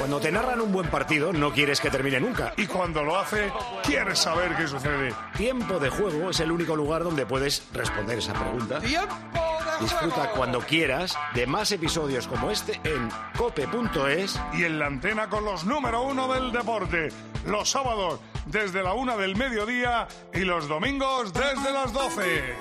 Cuando te narran un buen partido, no quieres que termine nunca. Y cuando lo hace, quieres saber qué sucede. Tiempo de Juego es el único lugar donde puedes responder esa pregunta. ¡Tiempo de Disfruta juego! cuando quieras de más episodios como este en cope.es. Y en la antena con los número 1 del deporte. Los sábados desde la 1 del mediodía y los domingos desde las 12.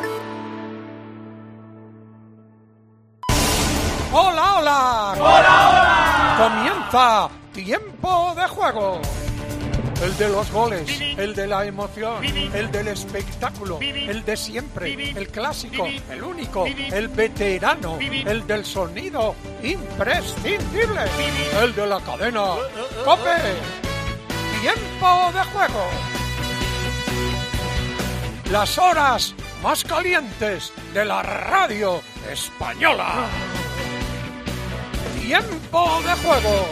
¡Hola, hola! ¡Hola, hola! Comienza Tiempo de Juego. El de los goles, el de la emoción, el del espectáculo, el de siempre, el clásico, el único, el veterano, el del sonido imprescindible, el de la cadena COPE. Tiempo de Juego. Las horas más calientes de la radio española. Tiempo de Juego.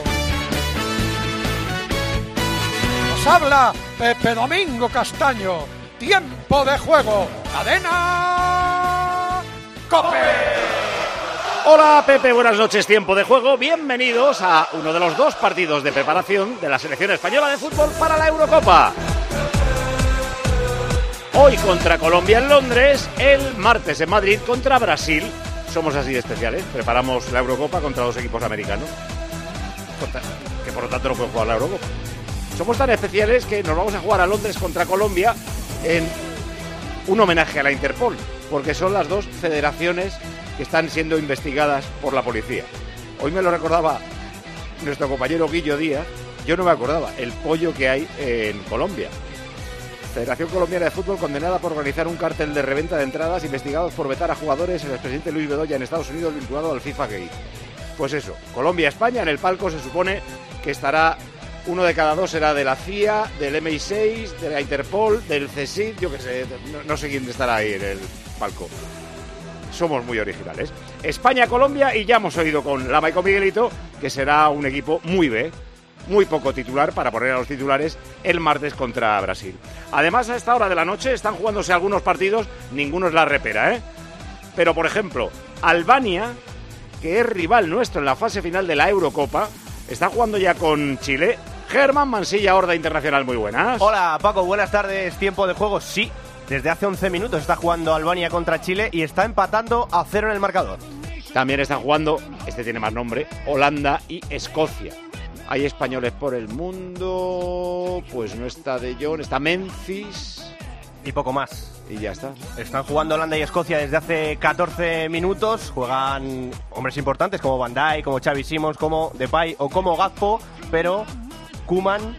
Nos habla Pepe Domingo Castaño. Tiempo de Juego. Cadena COPE. Hola Pepe, buenas noches, Tiempo de Juego. Bienvenidos a uno de los 2 partidos de preparación de la selección española de fútbol para la Eurocopa. Hoy contra Colombia en Londres, el martes en Madrid contra Brasil. Somos así de especiales, preparamos la Eurocopa contra 2 equipos americanos, que por lo tanto no pueden jugar la Eurocopa. Somos tan especiales que nos vamos a jugar a Londres contra Colombia en un homenaje a la Interpol, porque son las 2 federaciones que están siendo investigadas por la policía. Hoy me lo recordaba nuestro compañero Guillo Díaz, yo no me acordaba, el pollo que hay en Colombia. Federación Colombiana de Fútbol condenada por organizar un cártel de reventa de entradas, investigados por vetar a jugadores, el expresidente Luis Bedoya en Estados Unidos vinculado al FIFA Gate. Pues eso, Colombia-España, en el palco se supone que estará uno de cada 2, será de la CIA, del MI6, de la Interpol, del CSIC, yo qué sé, no sé quién estará ahí en el palco. Somos muy originales. España-Colombia, y ya hemos oído con Lama y con Miguelito que será un equipo muy B, muy poco titular para poner a los titulares el martes contra Brasil. Además, a esta hora de la noche están jugándose algunos partidos, ninguno es la repera, ¿eh? Pero, por ejemplo, Albania, que es rival nuestro en la fase final de la Eurocopa, está jugando ya con Chile. Germán Mansilla, Horda Internacional, muy buenas. Hola, Paco, buenas tardes. Tiempo de juego, sí. Desde hace 11 minutos está jugando Albania contra Chile y está empatando a 0 en el marcador. También están jugando, este tiene más nombre, Holanda y Escocia. Hay españoles por el mundo, pues no está De Jong, está Memphis Y poco más. y ya está. Están jugando Holanda y Escocia desde hace 14 minutos. Juegan hombres importantes como Van Dijk, como Xavi Simons, como Depay o como Gakpo, pero Koeman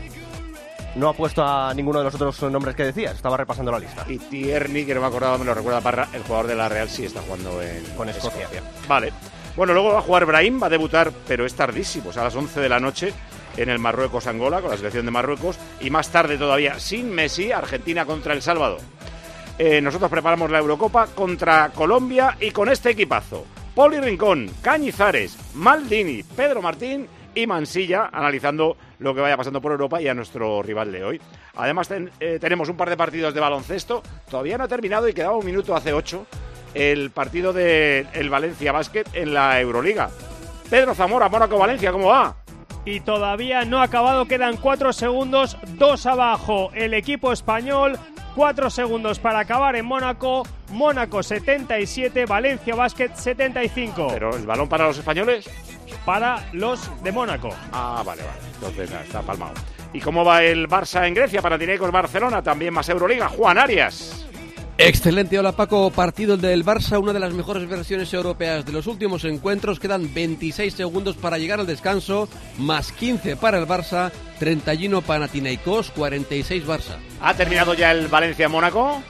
no ha puesto a ninguno de los otros nombres que decías. Estaba repasando la lista. Y Tierney, que no me acordaba, me lo recuerda Parra, el jugador de la Real sí está jugando Con Escocia. Vale. Bueno, luego va a jugar Brahim, va a debutar, pero es tardísimo, a las 11 de la noche en el Marruecos-Angola, con la selección de Marruecos, y más tarde todavía, sin Messi, Argentina contra El Salvador. Nosotros preparamos la Eurocopa contra Colombia y con este equipazo: Poli Rincón, Cañizares, Maldini, Pedro Martín y Mansilla, analizando lo que vaya pasando por Europa y a nuestro rival de hoy. Además tenemos un par de partidos de baloncesto, todavía no ha terminado y quedaba un minuto hace 8, el partido del Valencia Basket en la Euroliga. Pedro Zamora, Mónaco-Valencia, ¿cómo va? Y todavía no ha acabado, quedan 4 segundos, 2 abajo el equipo español, 4 segundos para acabar en Mónaco, Mónaco 77, Valencia Basket 75. ¿Pero el balón para los españoles? Para los de Mónaco. Ah, vale, entonces nada, está palmado. ¿Y cómo va el Barça en Grecia? Panathinaikos Barcelona, también más Euroliga. Juan Arias. Excelente, hola Paco, partido del Barça, una de las mejores versiones europeas de los últimos encuentros, quedan 26 segundos para llegar al descanso, más 15 para el Barça, 31 Panathinaikos, 46 Barça. ¿Ha terminado ya el Valencia-Mónaco?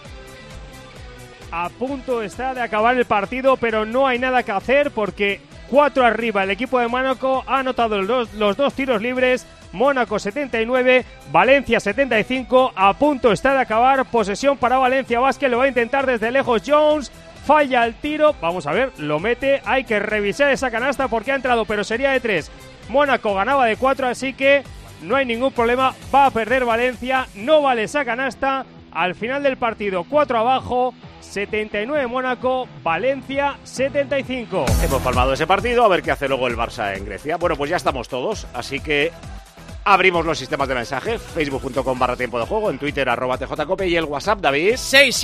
A punto está de acabar el partido, pero no hay nada que hacer porque 4 arriba el equipo de Mónaco ha anotado los 2 tiros libres. Mónaco 79, Valencia 75, a punto está de acabar, posesión para Valencia Basket, lo va a intentar desde lejos Jones, falla el tiro, vamos a ver, lo mete, hay que revisar esa canasta porque ha entrado, pero sería de 3, Mónaco ganaba de 4, así que no hay ningún problema, va a perder Valencia, no vale esa canasta, Al final del partido, 4 abajo, 79 Mónaco, Valencia 75. Hemos palmado ese partido, a ver qué hace luego el Barça en Grecia. Bueno, pues ya estamos todos, así que abrimos los sistemas de mensaje, facebook.com/tiempo de juego, en Twitter @tjcope y el WhatsApp, David.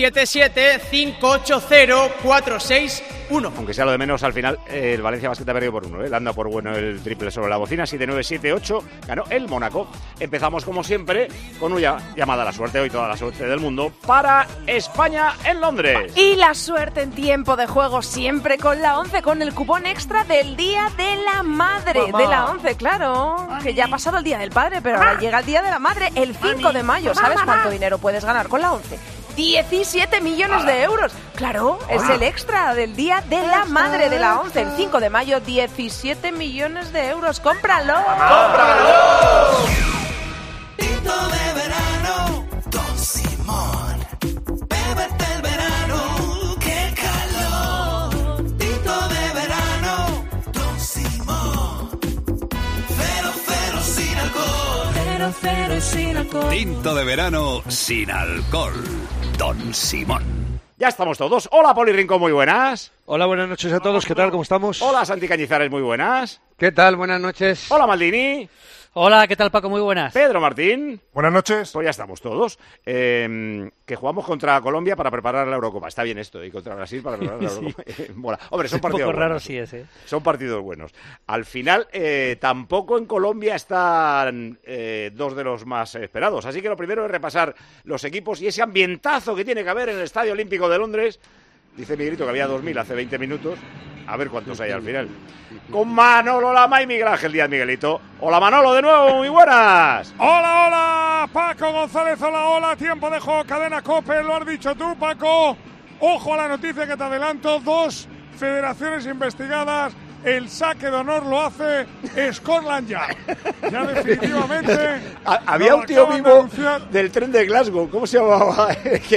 677-580-461. Aunque sea lo de menos, al final el Valencia Basket ha perdido por 1, Le anda por bueno el triple sobre la bocina, 7-9-7-8, ganó el Mónaco. Empezamos como siempre con una llamada a la suerte, hoy toda la suerte del mundo, para España en Londres. Y la suerte en tiempo de juego siempre con la 11, con el cupón extra del Día de la Madre. Mamá. De la 11, claro, que ya ha pasado el Día del Padre, pero ahora llega el Día de la Madre, el 5 de mayo. ¿Sabes cuánto dinero puedes ganar con la 11? 17 millones de euros. Claro, es el extra del Día de la Madre de la 11. El 5 de mayo, 17 millones de euros. ¡Cómpralo! ¡Cómpralo! Tinto de verano, Don Simón. Bébete el verano, qué calor. Tinto de verano, Don Simón. Cero, cero sin alcohol. Cero, cero y sin alcohol. Tinto de verano sin alcohol. Don Simón. Ya estamos todos. Hola, Poli Rincón, muy buenas. Hola, buenas noches a todos. ¿Qué tal? ¿Cómo estamos? Hola, Santi Cañizares, muy buenas. ¿Qué tal? Buenas noches. Hola, Maldini. Hola, ¿qué tal, Paco? Muy buenas. Pedro Martín. Buenas noches. Pues ya estamos todos. Que jugamos contra Colombia para preparar la Eurocopa. Está bien esto, y contra Brasil para preparar la Eurocopa. Mola. Hombre, son partidos un poco raro, buenos. sí es, ¿eh? Son partidos buenos. Al final, tampoco en Colombia están dos de los más esperados. Así que lo primero es repasar los equipos y ese ambientazo que tiene que haber en el Estadio Olímpico de Londres. Dice Miguelito que había 2.000 hace 20 minutos. A ver cuántos hay al final. Con Manolo Lama y Miguel Ángel Díaz, Miguelito. Hola, Manolo, de nuevo, muy buenas. Hola, hola, Paco González, hola, hola, tiempo de juego, cadena COPE, lo has dicho tú, Paco. Ojo a la noticia que te adelanto, 2 federaciones investigadas, el saque de honor lo hace Scotland Yard. Ya definitivamente... Había un tío vivo del tren de Glasgow, ¿cómo se llamaba?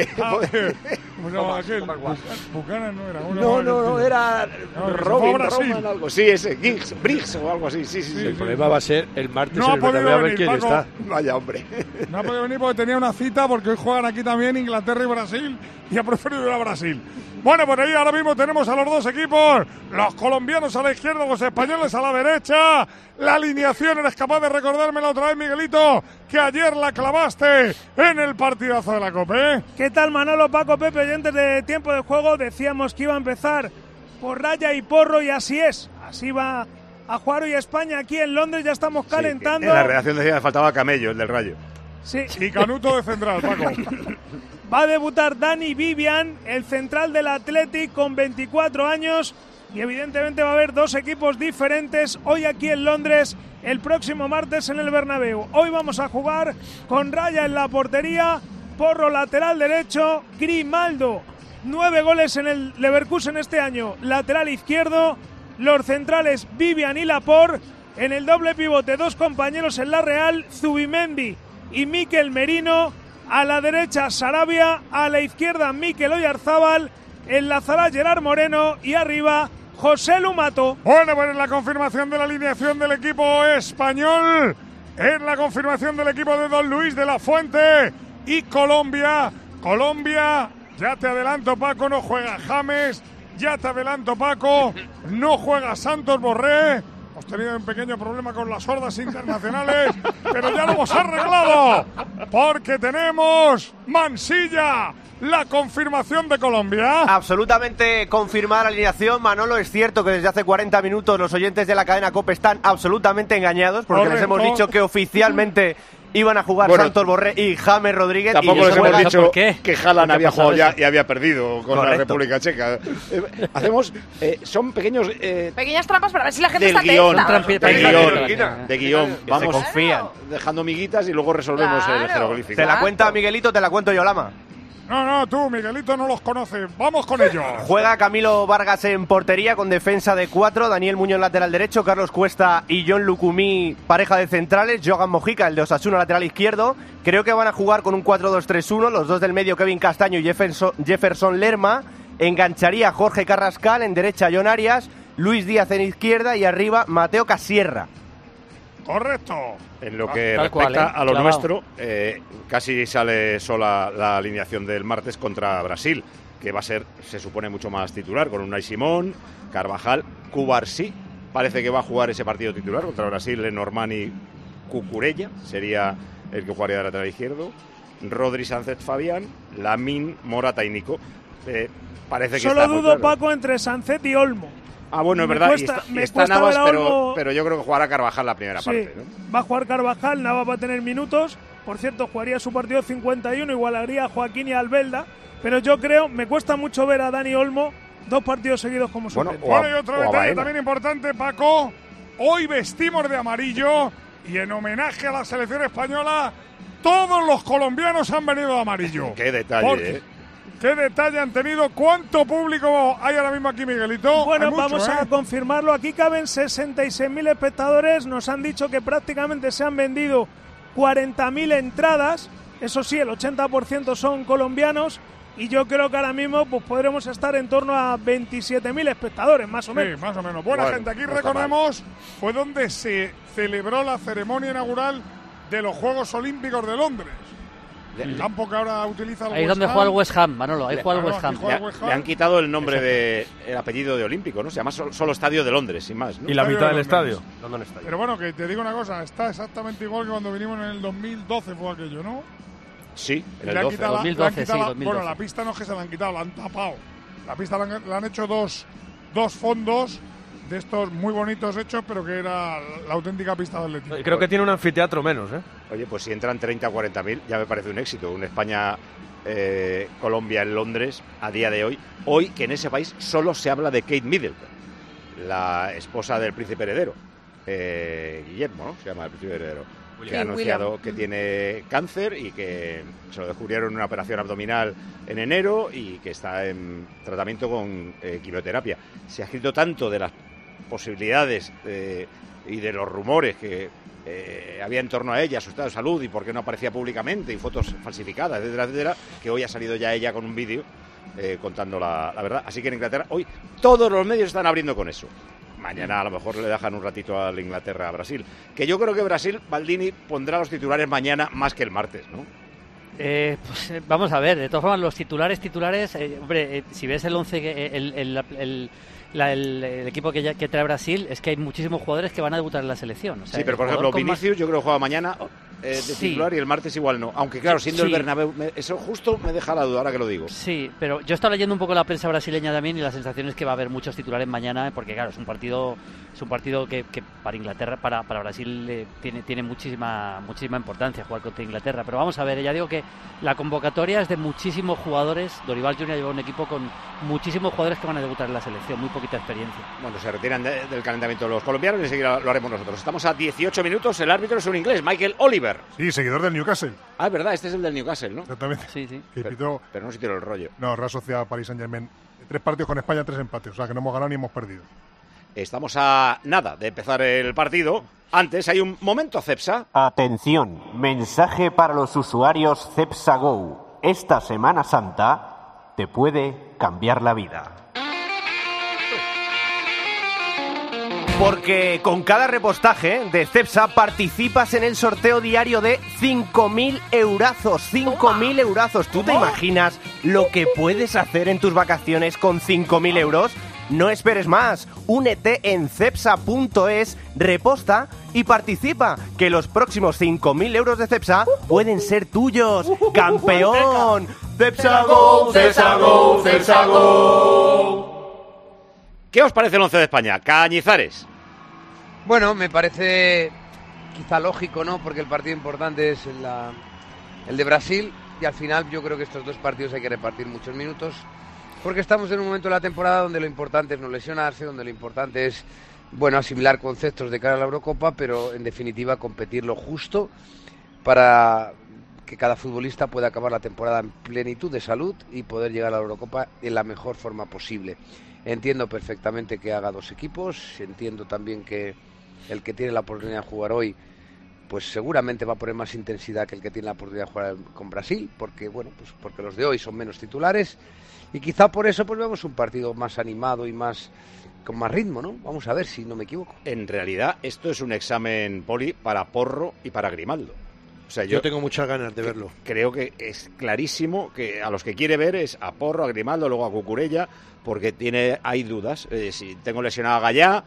Buchanan no era uno. No, era Robin, Roman, algo. Sí, ese, Briggs o algo así. Sí. El problema va a ser el martes no en el Bernabéu, a ver quién Paco. está. Vaya, hombre. No ha podido venir porque tenía una cita, porque hoy juegan aquí también Inglaterra y Brasil, y ha preferido ir a Brasil. Bueno, por ahí ahora mismo tenemos a los dos equipos, los colombianos a la izquierda, los españoles a la derecha. La alineación, eres capaz de recordármela otra vez, Miguelito, que ayer la clavaste en el partidazo de la Copa, ¿eh? ¿Qué tal, Manolo, Paco, Pepe? Oyentes de tiempo de juego, decíamos que iba a empezar por raya y porro, y así es. Así va a jugar hoy España aquí en Londres, ya estamos calentando. En la redacción decía que faltaba Camello, el del Rayo. Sí. Y Canuto de central, Paco. Va a debutar Dani Vivian, el central del Athletic, con 24 años. Y evidentemente va a haber 2 equipos diferentes hoy aquí en Londres, el próximo martes en el Bernabéu. Hoy vamos a jugar con Raya en la portería, Porro lateral derecho, Grimaldo, 9 goles en el Leverkusen este año, lateral izquierdo, los centrales Vivian y Laporte, en el doble pivote 2 compañeros en la Real, Zubimendi y Mikel Merino, a la derecha Sarabia, a la izquierda Mikel Oyarzábal, enlazará Gerard Moreno y arriba José Lumato. Bueno, pues en la confirmación de la alineación del equipo español, en la confirmación del equipo de Don Luis de la Fuente y Colombia, ya te adelanto, Paco, no juega James, ya te adelanto, Paco, no juega Santos Borré. Hemos tenido un pequeño problema con las hordas internacionales, pero ya lo hemos arreglado, porque tenemos Mansilla, la confirmación de Colombia. Absolutamente confirmada la alineación, Manolo. Es cierto que desde hace 40 minutos los oyentes de la cadena COPE están absolutamente engañados, porque les hemos dicho que oficialmente iban a jugar Santos Borré y James Rodríguez. Tampoco les hemos dicho que Haaland ¿Qué había pasa jugado ya eso? y había perdido con la Correcto. República Checa. Hacemos, son pequeños... Pequeñas trampas para ver si la gente del está guión, atenta. de guión. Que Vamos se confían. dejando miguitas y luego resolvemos el jeroglífico. ¿Te la cuenta Miguelito, te la cuento yo, Lama? No, tú, Miguelito, no los conoces. Vamos con ellos. Juega Camilo Vargas en portería con defensa de 4, Daniel Muñoz lateral derecho, Carlos Cuesta y John Lucumí pareja de centrales, Jogan Mojica, el de Osasuna, lateral izquierdo. Creo que van a jugar con un 4-2-3-1, los dos del medio, Kevin Castaño y Jefferson Lerma. Engancharía Jorge Carrascal, en derecha John Arias, Luis Díaz en izquierda y arriba Mateo Casierra. Correcto. En lo que Tal respecta cual, a lo clavado. nuestro, casi sale sola la alineación del martes contra Brasil, que va a ser, se supone, mucho más titular, con Unai Simón, Carvajal, Cubarsí. Parece que va a jugar ese partido titular contra Brasil, Lenormand y Cucurella, sería el que jugaría de lateral izquierdo. Rodri, Sánchez, Fabián, Lamine, Morata y Nico. Parece que Solo está muy dudo, claro. Paco, entre Sancet y Olmo. Ah, bueno, es Me verdad, cuesta- y me está cuesta Navas, ver a Olmo- pero yo creo que jugará Carvajal la primera Sí, parte, ¿no? va a jugar Carvajal, Navas va a tener minutos. Por cierto, jugaría su partido 51, igualaría a Joaquín y a Albelda. Pero yo creo, me cuesta mucho ver a Dani Olmo 2 partidos seguidos como suplente. Bueno, y otro detalle también importante, Paco. Hoy vestimos de amarillo y en homenaje a la selección española, todos los colombianos han venido de amarillo. Qué detalle, Porque- ¿Qué detalle han tenido? ¿Cuánto público hay ahora mismo aquí, Miguelito? Bueno, Hay mucho, vamos a confirmarlo. Aquí caben 66.000 espectadores. Nos han dicho que prácticamente se han vendido 40.000 entradas. Eso sí, el 80% son colombianos. Y yo creo que ahora mismo pues podremos estar en torno a 27.000 espectadores, más o menos. Sí, más o menos. Buena Bueno, gente. Aquí no está recordemos, fue donde se celebró la ceremonia inaugural de los Juegos Olímpicos de Londres. El campo que ahora utiliza el Ahí es West donde Ham. juega el West Ham, Manolo, ahí juega el West Ham. Le han quitado el nombre el apellido de Olímpico, ¿no? Se llama solo Estadio de Londres, sin más, ¿no? Y la mitad del estadio. Pero bueno, que te digo una cosa, está exactamente igual que cuando vinimos en el 2012 fue aquello, ¿no? Sí, en Le el han 12. quitado la- le han 2012, quitado sí, la- 2012. Bueno, la pista no es que se la han quitado, la han tapado. La pista le han hecho dos fondos de estos muy bonitos hechos, pero que era la auténtica pista del Atlético. Creo que tiene un anfiteatro menos, ¿eh? Oye, pues si entran 30 o 40.000, ya me parece un éxito. Un España-Colombia en Londres a día de hoy. Hoy, que en ese país solo se habla de Kate Middleton, la esposa del príncipe heredero. Guillermo, ¿no? Se llama el príncipe heredero. Que ha anunciado que tiene cáncer y que se lo descubrieron en una operación abdominal en enero y que está en tratamiento con quimioterapia. Se ha escrito tanto de las posibilidades y de los rumores que había en torno a ella, su estado de salud y por qué no aparecía públicamente y fotos falsificadas, etcétera, etcétera, que hoy ha salido ya ella con un vídeo contando la verdad. Así que en Inglaterra hoy todos los medios están abriendo con eso. Mañana a lo mejor le dejan un ratito al Inglaterra-Brasil. Que yo creo que Brasil, Baldini, pondrá los titulares mañana más que el martes, ¿no? Vamos a ver, de todas formas, los titulares, hombre, si ves el 11, el equipo que trae Brasil, es que hay muchísimos jugadores que van a debutar en la selección. O sea, Sí, pero por el ejemplo, jugador con más- Vinicius yo creo que juega mañana de Sí. titular y el martes igual no. Aunque claro, siendo Sí. el Bernabéu, eso justo me deja la duda ahora que lo digo. Sí, pero yo he estado leyendo un poco la prensa brasileña también y la sensación es que va a haber muchos titulares mañana, porque claro, es un partido que para Inglaterra, para Brasil tiene muchísima importancia jugar contra Inglaterra. Pero vamos a ver, ya digo que la convocatoria es de muchísimos jugadores. Dorival Junior lleva un equipo con muchísimos jugadores que van a debutar en la selección, muy poquita experiencia. Bueno, se retiran del calentamiento los colombianos y enseguida lo haremos nosotros. Estamos a 18 minutos, el árbitro es un inglés, Michael Oliver. Sí, seguidor del Newcastle. Ah, es verdad, este es el del Newcastle, ¿no? Exactamente. Sí, sí. Que pitó, Pero no se tiró el rollo. no, Real Sociedad Paris Saint-Germain. 3 partidos con España, 3 empates. O sea, que no hemos ganado ni hemos perdido. Estamos a nada de empezar el partido. Antes hay un momento Cepsa. Atención, mensaje para los usuarios Cepsa Go. Esta Semana Santa te puede cambiar la vida. Porque con cada repostaje de Cepsa participas en el sorteo diario de 5.000 eurazos. 5.000 eurazos. ¿Tú te imaginas lo que puedes hacer en tus vacaciones con 5.000 euros? No esperes más. Únete en cepsa.es, reposta y participa. Que los próximos 5.000 euros de Cepsa pueden ser tuyos. ¡Campeón! ¡Cepsa Go! ¡Cepsa Go! ¡Cepsa Go! ¿Qué os parece el 11 de España? Cañizares. Bueno, me parece quizá lógico, ¿no? Porque el partido importante es el de Brasil y al final yo creo que estos dos partidos hay que repartir muchos minutos porque estamos en un momento de la temporada donde lo importante es no lesionarse, donde lo importante es, bueno, asimilar conceptos de cara a la Eurocopa, pero en definitiva competir lo justo para que cada futbolista pueda acabar la temporada en plenitud de salud y poder llegar a la Eurocopa en la mejor forma posible. Entiendo perfectamente que haga dos equipos, entiendo también que el que tiene la oportunidad de jugar hoy pues seguramente va a poner más intensidad que el que tiene la oportunidad de jugar con Brasil, porque bueno, pues porque los de hoy son menos titulares y quizá por eso pues vemos un partido más animado y más con más ritmo, ¿no? Vamos a ver si no me equivoco. En realidad esto es un examen, Poli, para Porro y para Grimaldo. O sea, yo tengo muchas ganas de verlo. Creo que es clarísimo que a los que quiere ver es a Porro, a Grimaldo, luego a Cucurella, porque hay dudas. Si tengo lesionado a Gallá,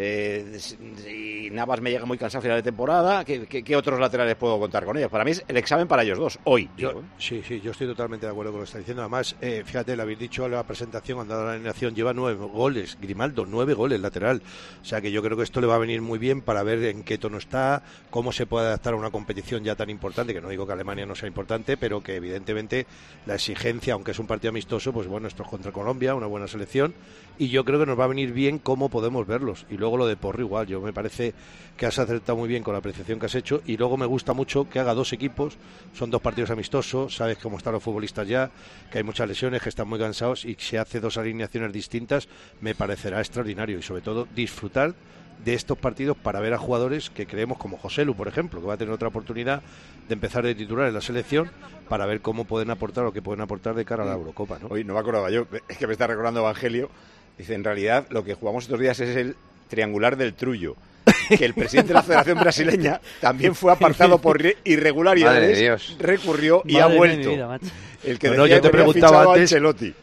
si Navas me llega muy cansado a final de temporada, ¿qué otros laterales puedo contar con ellos? Para mí es el examen para ellos dos, hoy. Sí, yo estoy totalmente de acuerdo con lo que está diciendo. Además, fíjate, lo habéis dicho en la presentación, cuando ha dado la alineación, lleva 9 goles, Grimaldo, 9 goles lateral. O sea que yo creo que esto le va a venir muy bien para ver en qué tono está, cómo se puede adaptar a una competición ya tan importante, que no digo que Alemania no sea importante, pero que evidentemente la exigencia, aunque es un partido amistoso, pues bueno, esto es contra Colombia, una buena selección, y yo creo que nos va a venir bien cómo podemos verlos. Y luego lo de Porro igual, yo me parece que has acertado muy bien con la apreciación que has hecho, y luego me gusta mucho que haga 2 equipos, son 2 partidos amistosos, sabes cómo están los futbolistas ya, que hay muchas lesiones, que están muy cansados, y si hace 2 alineaciones distintas me parecerá extraordinario, y sobre todo disfrutar de estos partidos para ver a jugadores que creemos como Joselu, por ejemplo, que va a tener otra oportunidad de empezar de titular en la selección, para ver cómo pueden aportar o qué pueden aportar de cara a la Eurocopa, ¿no? Hoy no me acordaba yo, es que me está recordando Evangelio, dice, en realidad lo que jugamos estos días es el triangular del Trullo, que el presidente de la Federación Brasileña también fue apartado por irregularidades, recurrió y ha vuelto. El que yo te preguntaba antes,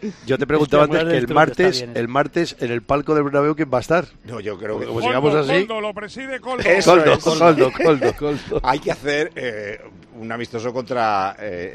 que el martes en el palco del Bernabéu, ¿quién va a estar? No, yo creo que Coldo, sigamos así. Coldo, lo preside Coldo. Coldo. Hay que hacer un amistoso contra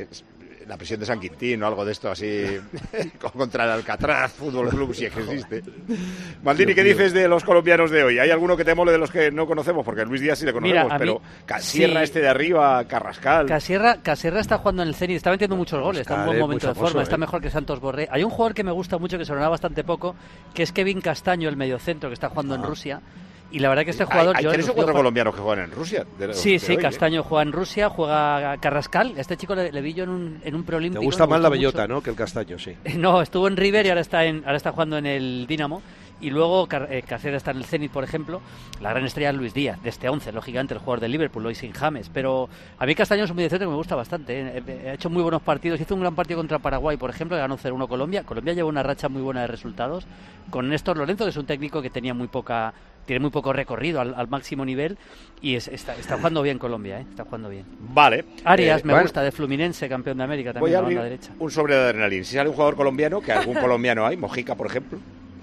la prisión de San Quintín o algo de esto así, contra el Alcatraz Fútbol Club, si es que existe. Maldini, ¿qué dices de los colombianos de hoy? ¿Hay alguno que te mole de los que no conocemos? Porque Luis Díaz sí le conocemos, pero Casierra, sí, de arriba, Carrascal. Casierra está jugando en el Zenit, está metiendo muchos goles, está en buen momento de forma, está mejor que Santos Borré. Hay un jugador que me gusta mucho, que sonaba bastante poco, que es Kevin Castaño, el mediocentro, que está jugando en Rusia. Y la verdad que este jugador... Hay 3 o 4 colombianos que juegan en Rusia. Sí, Castaño juega en Rusia, juega Carrascal. Este chico le vi yo en un preolímpico. Te gusta más la bellota, ¿no?, que el Castaño, sí. No, estuvo en River y ahora está jugando en el Dinamo. Y luego Casera está en el Zenit, por ejemplo. La gran estrella es Luis Díaz, de este 11, lógicamente, el jugador del Liverpool, hoy sin James. Pero a mí Castaño es un mediocentro que me gusta bastante. Ha hecho muy buenos partidos. Hizo un gran partido contra Paraguay, por ejemplo, que ganó 0-1 Colombia. Colombia lleva una racha muy buena de resultados. Con Néstor Lorenzo, que es un técnico que tiene muy poco recorrido al máximo nivel, y está jugando bien Colombia, está jugando bien. Vale. Arias me gusta, de Fluminense, campeón de América, también. Voy a abrir un sobre de adrenalina. Si sale un jugador colombiano, que algún colombiano hay, Mojica, por ejemplo.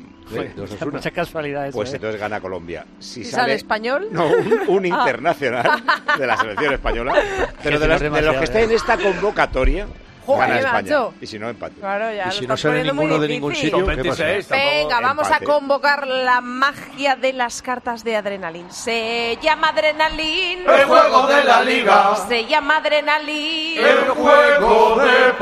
Mucha casualidad eso. Pues entonces gana Colombia. Si sale español, no, un internacional de la selección española, pero de los que estén en esta convocatoria, gana España. Macho. Y si no, empate. Claro, ya y si no sale ninguno de ningún sitio, ¿qué pasa? Venga, vamos a convocar la magia de las cartas de Adrenalin. Se llama Adrenalin, el juego de la liga. Se llama Adrenalin, el juego de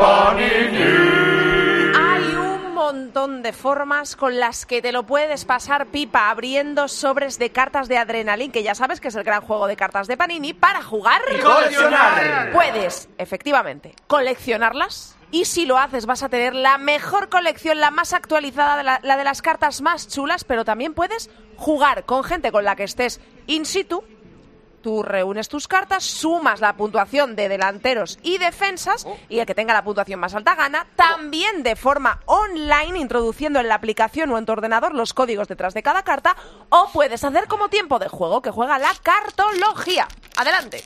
Panini. Hay un montón de formas con las que te lo puedes pasar pipa abriendo sobres de cartas de Adrenalin, que ya sabes que es el gran juego de cartas de Panini, para jugar y coleccionar. Puedes, efectivamente, coleccionarlas. Y si lo haces vas a tener la mejor colección, la más actualizada, la de las cartas más chulas, pero también puedes jugar con gente con la que estés in situ. Tú reúnes tus cartas, sumas la puntuación de delanteros y defensas, y el que tenga la puntuación más alta gana, también de forma online, introduciendo en la aplicación o en tu ordenador los códigos detrás de cada carta, o puedes hacer como tiempo de juego, que juega la cartología. Adelante.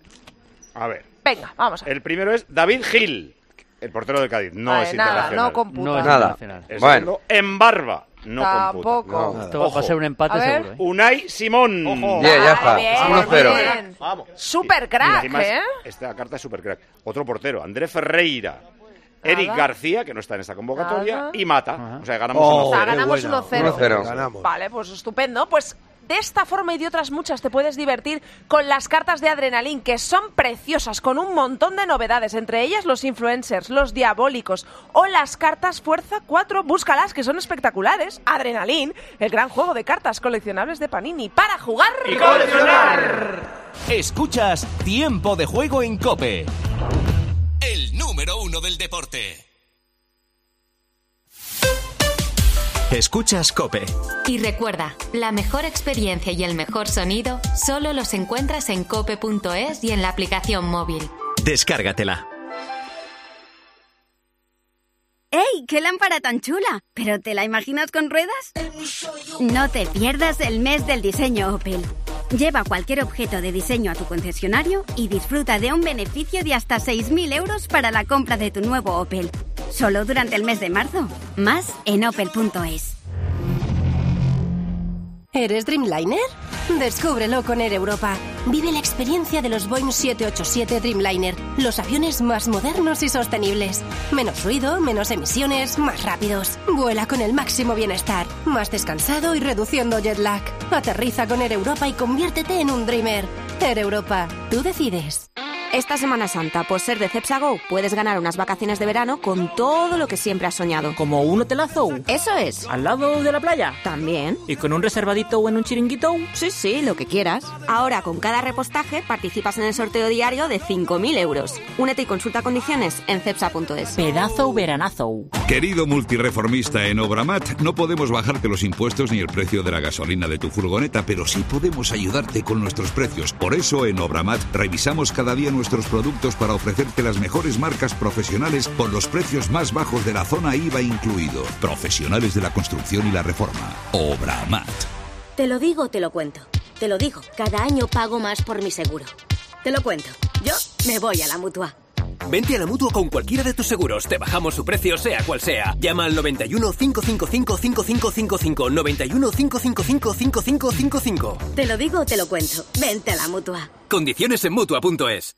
A ver. Venga, vamos a ver. El primero es David Gil, el portero del Cádiz. No es internacional. No computa. No es nada. El segundo, en Barba. No tampoco. computa. Esto va a ser un empate seguro. Unai Simón. Ya está. Bien, 1-0. Vamos. Super crack, Esta carta es super crack. Otro portero, André Ferreira. Eric García, que no está en esta convocatoria, y Mata. O sea, ganamos 1-0. Ganamos 1-0. Ganamos. Vale, pues estupendo. Pues de esta forma y de otras muchas te puedes divertir con las cartas de Adrenalin, que son preciosas, con un montón de novedades, entre ellas los influencers, los diabólicos o las cartas Fuerza 4. Búscalas, que son espectaculares. Adrenalin, el gran juego de cartas coleccionables de Panini, para jugar y coleccionar. Escuchas Tiempo de Juego en COPE, el número 1 del deporte. Escuchas COPE. Y recuerda, la mejor experiencia y el mejor sonido solo los encuentras en cope.es y en la aplicación móvil. Descárgatela. ¡Ey! ¡Qué lámpara tan chula! ¿Pero te la imaginas con ruedas? No te pierdas el mes del diseño Opel. Lleva cualquier objeto de diseño a tu concesionario y disfruta de un beneficio de hasta 6.000 euros para la compra de tu nuevo Opel. Solo durante el mes de marzo. Más en opel.es. ¿Eres Dreamliner? Descúbrelo con Air Europa. Vive la experiencia de los Boeing 787 Dreamliner, los aviones más modernos y sostenibles. Menos ruido, menos emisiones, más rápidos. Vuela con el máximo bienestar, más descansado y reduciendo jet lag. Aterriza con Air Europa y conviértete en un Dreamer. Air Europa, tú decides. Esta Semana Santa, por ser de Cepsa Go, puedes ganar unas vacaciones de verano con todo lo que siempre has soñado. ¿Como un hotelazo? Eso es. ¿Al lado de la playa? También. ¿Y con un reservadito o en un chiringuito? Sí, lo que quieras. Ahora, con cada repostaje, participas en el sorteo diario de 5.000 euros. Únete y consulta condiciones en cepsa.es. Pedazo veranazo. Querido multireformista en Obramat, no podemos bajarte los impuestos ni el precio de la gasolina de tu furgoneta, pero sí podemos ayudarte con nuestros precios. Por eso, en Obramat, revisamos cada día nuestros productos para ofrecerte las mejores marcas profesionales con los precios más bajos de la zona IVA incluido. Profesionales de la construcción y la reforma. Obramat. Te lo digo, te lo cuento. Te lo digo, cada año pago más por mi seguro. Te lo cuento. Yo me voy a la Mutua. Vente a la Mutua con cualquiera de tus seguros. Te bajamos su precio, sea cual sea. Llama al 91 555 5555. 91 555 5555. Te lo digo, te lo cuento. Vente a la Mutua. Condiciones en Mutua.es.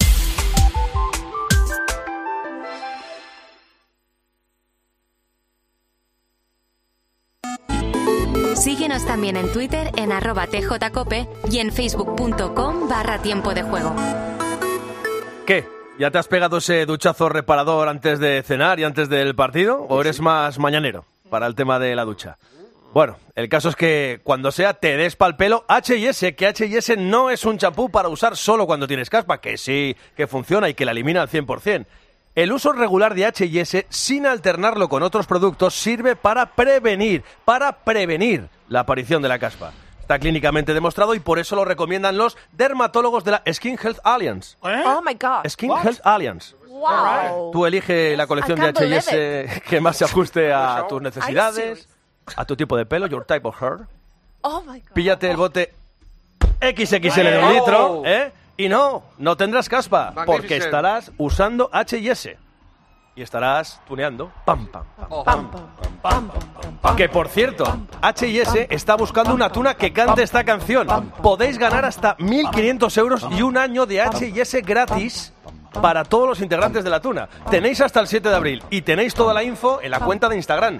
Síguenos también en Twitter en @tjcope y en facebook.com/tiempo de juego. ¿Qué? ¿Ya te has pegado ese duchazo reparador antes de cenar y antes del partido? ¿O eres más mañanero para el tema de la ducha? Bueno, el caso es que cuando sea te des pa'l pelo H&S, que H&S no es un champú para usar solo cuando tienes caspa, que sí, que funciona y que la elimina al 100%. El uso regular de H&S, sin alternarlo con otros productos, sirve para prevenir la aparición de la caspa. Está clínicamente demostrado y por eso lo recomiendan los dermatólogos de la Skin Health Alliance. Oh my God. Skin Health Alliance. Wow. Tú elige la colección de H&S que más se ajuste a tus necesidades, a tu tipo de pelo, your type of hair. Oh my God. Píllate el bote XXL de 1 litro, y no tendrás caspa, porque estarás usando H&S. Y estarás tuneando. Pam, pam, pam, pam, pam, pam. Que por cierto, H&S está buscando una tuna que cante esta canción. Podéis ganar hasta 1.500 euros y un año de H&S gratis para todos los integrantes de la tuna. Tenéis hasta el 7 de abril y tenéis toda la info en la cuenta de Instagram.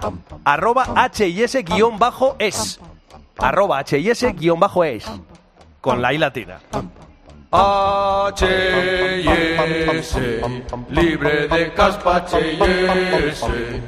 @HIS_es. @HIS_es. Con la I latina. H&S, libre de caspa, H&S,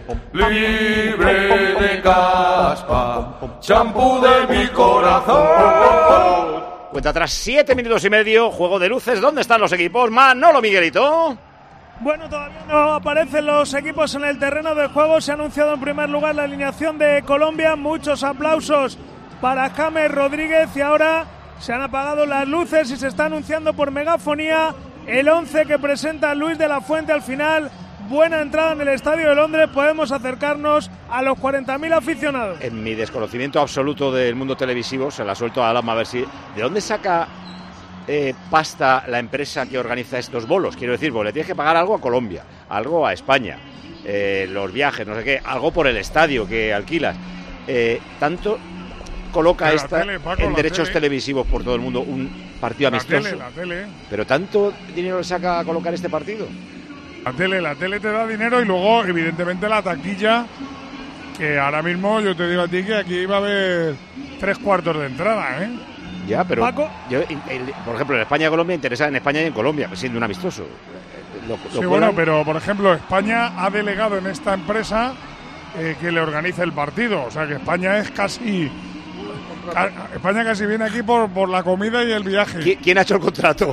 libre de caspa, champú de mi corazón. Cuenta atrás 7 minutos y medio, juego de luces. ¿Dónde están los equipos? Manolo, Miguelito. Bueno, todavía no aparecen los equipos en el terreno de juego. Se ha anunciado en primer lugar la alineación de Colombia. Muchos aplausos para James Rodríguez y ahora se han apagado las luces y se está anunciando por megafonía el 11 que presenta Luis de la Fuente. Al final, buena entrada en el Estadio de Londres. Podemos acercarnos a los 40.000 aficionados. En mi desconocimiento absoluto del mundo televisivo, se la suelto a Alama a ver si... ¿De dónde saca pasta la empresa que organiza estos bolos? Quiero decir, le tienes que pagar algo a Colombia, algo a España, los viajes, no sé qué, algo por el estadio que alquilas. Tanto... coloca esta tele, Paco, en derechos tele. televisivos por todo el mundo un partido amistoso. La tele. Pero tanto dinero le saca a colocar este partido. La tele te da dinero y luego, evidentemente, la taquilla, que ahora mismo yo te digo a ti que aquí va a haber 3/4 de entrada, ¿eh? Ya, pero Paco. Por ejemplo, en España y Colombia interesa en España y en Colombia, siendo un amistoso. Sí, bueno, pero por ejemplo, España ha delegado en esta empresa que le organiza el partido. O sea que España es casi España casi viene aquí por la comida y el viaje. ¿Quién ha hecho el contrato?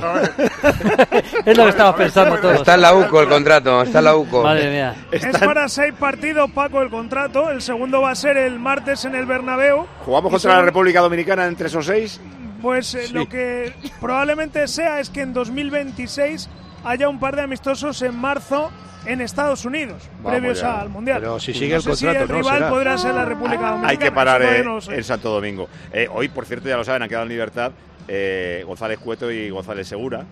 Es lo que estamos pensando todos. Está en la UCO el contrato, está en la UCO. Madre mía. Es para 6 partidos, Paco, el contrato. El segundo va a ser el martes en el Bernabéu. ¿Jugamos contra la República Dominicana entre esos 6? Pues Sí. lo que probablemente sea es que en 2026 haya un par de amistosos en marzo en Estados Unidos, previos ya. al Mundial. Pero si sigue No el sé contrato, si el ¿no? rival Será. podrá ser la República Dominicana. Hay que parar eso todavía no lo sé. en Santo Domingo. Hoy, por cierto, ya lo saben, han quedado en libertad González Cueto y González Segura,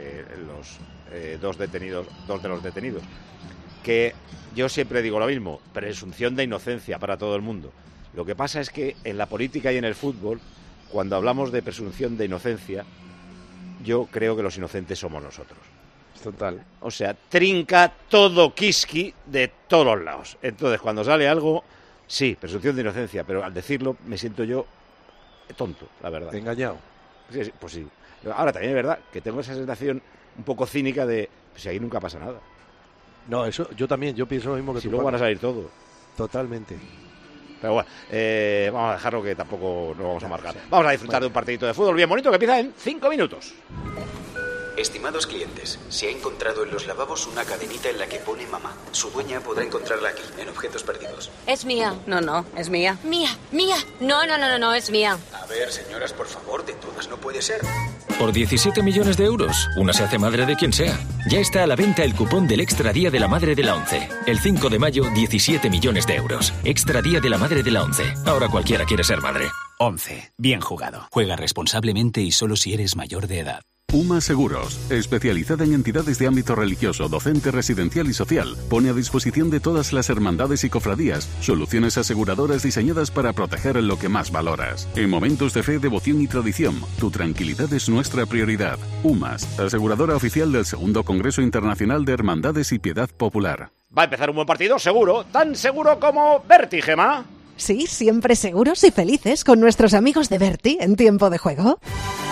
los dos de los detenidos. Que yo siempre digo lo mismo, presunción de inocencia para todo el mundo. Lo que pasa es que en la política y en el fútbol, cuando hablamos de presunción de inocencia, yo creo que los inocentes somos nosotros. Total. O sea, trinca todo Kiski de todos los lados. Entonces, cuando sale algo, sí, presunción de inocencia, pero al decirlo me siento yo tonto, la verdad. Engañado. Sí, pues sí. Ahora, también es verdad que tengo esa sensación un poco cínica de, pues si ahí nunca pasa nada. No, eso yo también, yo pienso lo mismo que Si tú. luego Paco. van a salir todo. Totalmente. Pero bueno, vamos a dejarlo que tampoco nos vamos a marcar. Vamos a disfrutar de un partidito de fútbol bien bonito que empieza en 5 minutos. Estimados clientes, se ha encontrado en los lavabos una cadenita en la que pone mamá. Su dueña podrá encontrarla aquí, en objetos perdidos. Es mía. No, es mía. Mía. No, es mía. A ver, señoras, por favor, de todas no puede ser. Por 17 millones de euros, una se hace madre de quien sea. Ya está a la venta el cupón del Extra Día de la Madre de la ONCE. El 5 de mayo, 17 millones de euros. Extra Día de la Madre de la ONCE. Ahora cualquiera quiere ser madre. ONCE. Bien jugado. Juega responsablemente y solo si eres mayor de edad. UMA Seguros, especializada en entidades de ámbito religioso, docente, residencial y social, pone a disposición de todas las hermandades y cofradías soluciones aseguradoras diseñadas para proteger lo que más valoras. En momentos de fe, devoción y tradición, tu tranquilidad es nuestra prioridad. UMAS, aseguradora oficial del Segundo Congreso Internacional de Hermandades y Piedad Popular. Va a empezar un buen partido, seguro. Tan seguro como Berti, Gemma. Sí, siempre seguros y felices con nuestros amigos de Berti en tiempo de juego.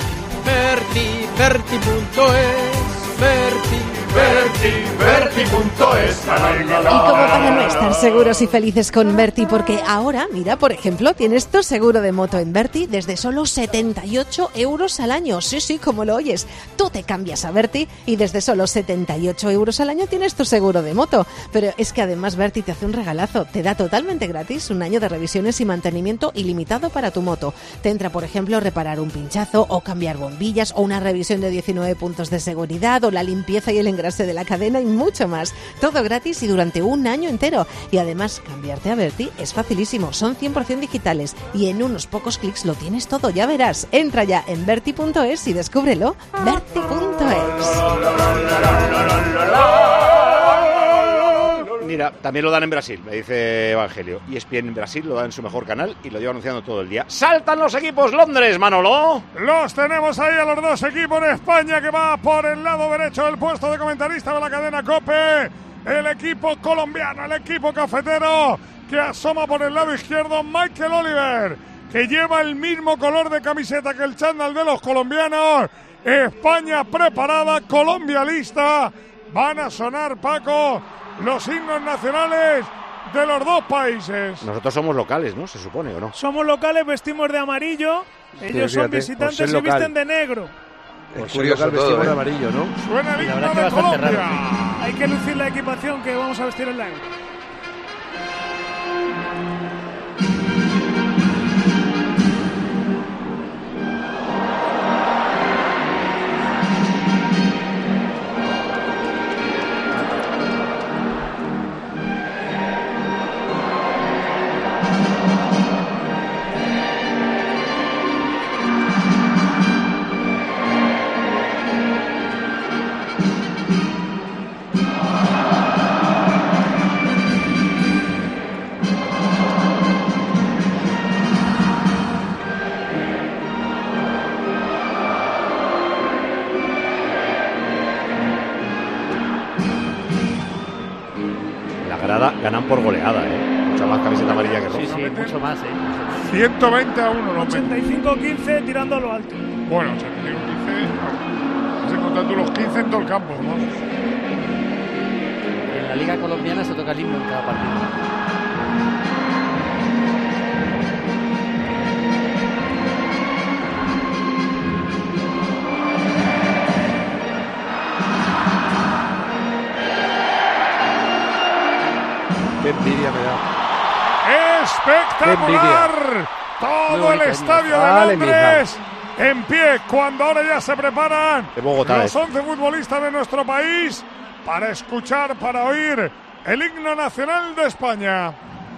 Berti.es. Y como para no estar seguros y felices con Berti, porque ahora, mira, por ejemplo, tienes tu seguro de moto en Berti desde solo 78 euros al año. Sí, como lo oyes. Tú te cambias a Berti y desde solo 78 euros al año tienes tu seguro de moto. Pero es que además Berti te hace un regalazo. Te da totalmente gratis un año de revisiones y mantenimiento ilimitado para tu moto. Te entra, por ejemplo, reparar un pinchazo o cambiar bombillas o una revisión de 19 puntos de seguridad o la limpieza y el engrase de la cadena y mucho más. Todo gratis y durante un año entero. Y además, cambiarte a Berti es facilísimo. Son 100% digitales y en unos pocos clics lo tienes todo. Ya verás. Entra ya en Berti.es y descúbrelo. Berti.es. Mira, también lo dan en Brasil, me dice Evangelio. Y ESPN en Brasil lo dan en su mejor canal y lo lleva anunciando todo el día. ¡Saltan los equipos Londres, Manolo! Los tenemos ahí a los dos equipos de España que va por el lado derecho del puesto de comentarista de la cadena COPE. El equipo colombiano, el equipo cafetero que asoma por el lado izquierdo Michael Oliver, que lleva el mismo color de camiseta que el chándal de los colombianos. España preparada, Colombia lista. Van a sonar, Paco, los himnos nacionales de los dos países. Nosotros somos locales, ¿no? Se supone, ¿o no? Somos locales, vestimos de amarillo. Ellos son visitantes y visten de negro. Es curioso todo, de amarillo, ¿no? Suena el La himno verdad que de bastante Colombia. raro. Hay que lucir la equipación que vamos a vestir en la Euro. La grada ganan por goleada, ¿eh? Mucha más camiseta amarilla que roja. Sí, mucho más, ¿eh? 120-1. ¿no? 85-15 tirando a lo alto. Bueno, 85-15. Has encontrado tú los 15 en todo el campo, ¿no? En la Liga Colombiana se toca el himno en cada partido. Espectacular. Todo el estadio de Londres en pie cuando ahora ya se preparan los 11 futbolistas de nuestro país para escuchar, para oír el himno nacional de España.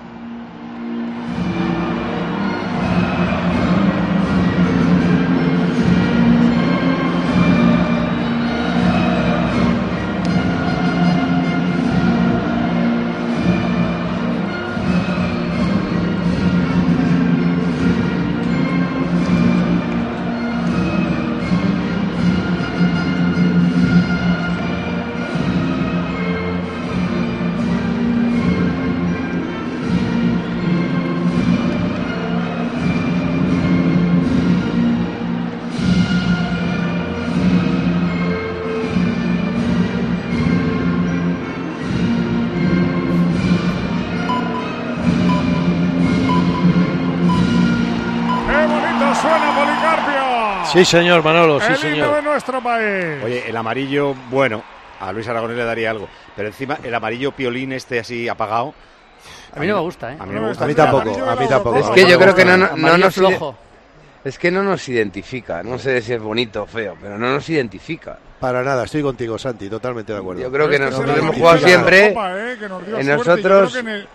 Sí, señor, Manolo, sí, el señor. himno de nuestro país. Oye, el amarillo, bueno, a Luis Aragonés le daría algo, pero encima el amarillo piolín así apagado. A mí no me gusta, ¿eh? A mí no me gusta. A mí tampoco, a mí tampoco. Es que yo creo que no nos flojo. Es que no nos identifica, no sé si es bonito o feo, pero no nos identifica. Para nada, estoy contigo, Santi, totalmente de acuerdo. Yo creo que nosotros hemos jugado siempre en nosotros.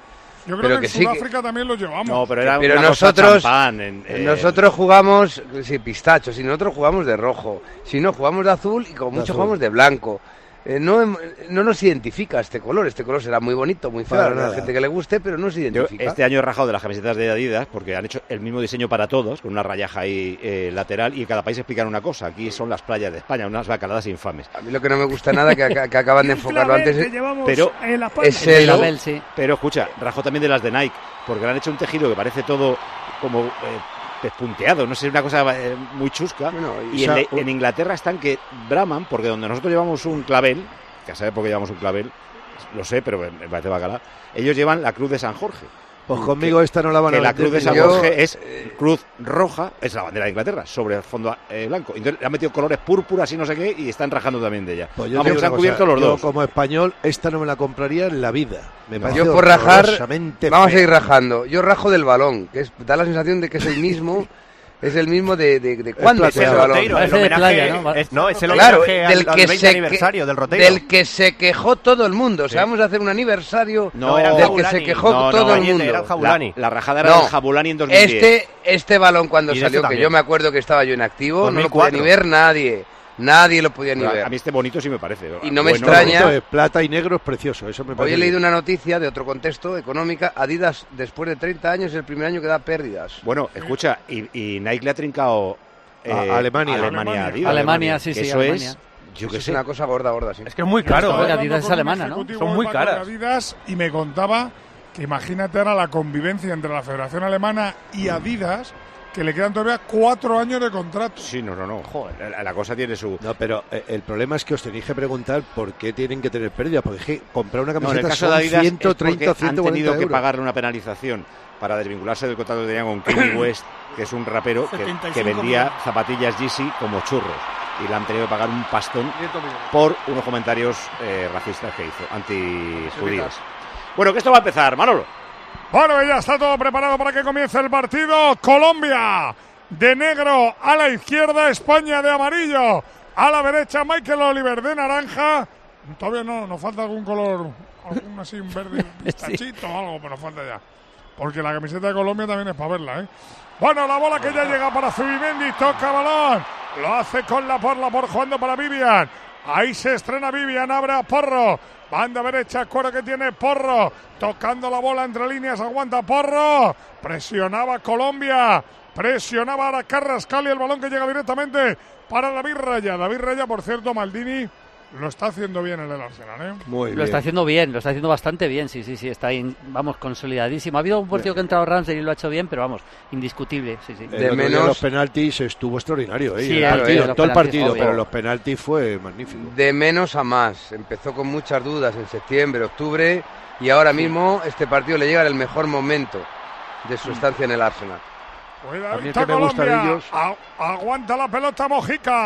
Yo creo que en Sudáfrica también lo llevamos. No, pero era pero una nosotros, cosa champán, nosotros jugamos, sí, pistacho, si nosotros jugamos de rojo, si no jugamos de azul y como mucho jugamos de blanco. No nos identifica este color será muy bonito, muy feo, a la gente que le guste, pero no se identifica. Yo este año he rajado de las camisetas de Adidas porque han hecho el mismo diseño para todos, con una rayaja ahí lateral, y en cada país explican una cosa. Aquí son las playas de España, unas bacaladas infames. A mí lo que no me gusta nada, que acaban de enfocarlo antes, pero es el label, sí. Pero escucha, rajo también de las de Nike, porque le han hecho un tejido que parece todo como despunteado, no sé, una cosa muy chusca. Bueno, y en Inglaterra están que braman, porque donde nosotros llevamos un clavel, que a saber por qué llevamos un clavel, lo sé, pero me parece bacala, ellos llevan la cruz de San Jorge. Pues conmigo esta no la van a ver. La cruz de San Jorge es cruz roja, es la bandera de Inglaterra, sobre el fondo blanco. Entonces le han metido colores púrpuras y no sé qué, y están rajando también de ella. Pues yo se han cubierto los dos. Como español, esta no me la compraría en la vida. Me parece yo por rajar, vamos a ir rajando. Yo rajo del balón, que da la sensación de que es el mismo. Es el mismo de cuándo es el balón. El homenaje, ¿no? Es el homenaje al 20 aniversario del Roteiro. Del que se quejó todo el mundo. O sea, vamos a hacer un aniversario del que se quejó todo el mundo. Era el Jabulani. La rajada era el Jabulani en 2010. Este balón cuando salió, que yo me acuerdo que estaba yo en activo, 2004. No lo podía ni ver nadie. Nadie lo podía ni ver. A mí este bonito sí me parece. Y no me extraña. Es plata y negro es precioso. Eso me parece. Hoy he leído una noticia de otro contexto, económica. Adidas, después de 30 años, es el primer año que da pérdidas. Bueno, escucha, y Nike le ha trincado Alemania. Adidas. Alemania, sí, eso Alemania. Es, yo que es sé. una cosa gorda, sí. Es que es muy caro. Adidas es alemana, ¿no? Son muy caras. Adidas, y me contaba que imagínate ahora la convivencia entre la Federación Alemana y Adidas, que le quedan todavía 4 años de contrato. Sí, no. Joder, la cosa tiene su... No, pero el problema es que os tenéis que preguntar por qué tienen que tener pérdidas, porque es que comprar una camiseta en el caso son de Adidas 130 o 140 han tenido euros. que pagarle una penalización para desvincularse del contrato que tenían con Kanye West, que es un rapero que vendía zapatillas Yeezy como churros. Y le han tenido que pagar un pastón por unos comentarios racistas que hizo, antijudíos. Bueno, que esto va a empezar, Manolo. Bueno, ya está todo preparado para que comience el partido. Colombia de negro a la izquierda, España de amarillo a la derecha, Michael Oliver de naranja. Todavía no, nos falta algún color, algún así, un verde pistachito o algo, pero falta ya. Porque la camiseta de Colombia también es para verla, ¿eh? Bueno, la bola que ya llega para Zubimendi, toca balón, lo hace con Lapor jugando para Vivian. Ahí se estrena Vivian, abre a Porro. Banda derecha, cuero que tiene Porro. Tocando la bola entre líneas, aguanta Porro. Presionaba Colombia. Presionaba a Carrascal y el balón que llega directamente para David Raya. David Raya, por cierto, Maldini lo está haciendo bien en el Arsenal, ¿eh? Muy bien. Lo está haciendo bien, lo está haciendo bastante bien, sí, está ahí, vamos, consolidadísimo. Ha habido un partido que ha entrado Ramsey y lo ha hecho bien, pero vamos, indiscutible, sí. De menos los penaltis estuvo extraordinario, ¿eh? Sí, todo el partido, pero los penaltis fue magnífico. De menos a más, empezó con muchas dudas en septiembre, octubre, y ahora mismo este partido le llega en el mejor momento de su estancia en el Arsenal. A mí que me gusta de ellos. Aguanta la pelota Mojica.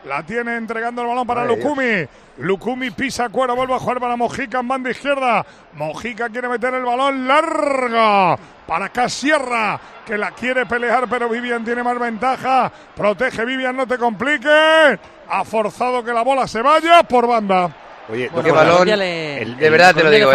La tiene entregando el balón para Lukumi. Lukumi pisa cuero, vuelve a jugar para Mojica en banda izquierda. Mojica quiere meter el balón larga para Casierra, que la quiere pelear, pero Vivian tiene más ventaja. Protege Vivian, no te compliques. Ha forzado que la bola se vaya por banda. Oye, qué balón, de verdad te lo digo,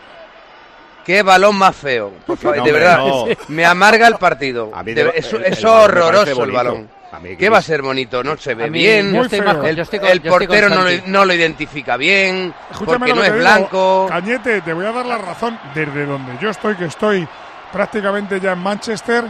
qué balón más feo. Por favor, de verdad, me amarga el partido. Es horroroso el balón. ¿Qué va a ser bonito? No se ve bien. El portero no lo identifica bien. Porque no es blanco. Cañete, te voy a dar la razón. Desde donde yo estoy, que estoy prácticamente ya en Manchester,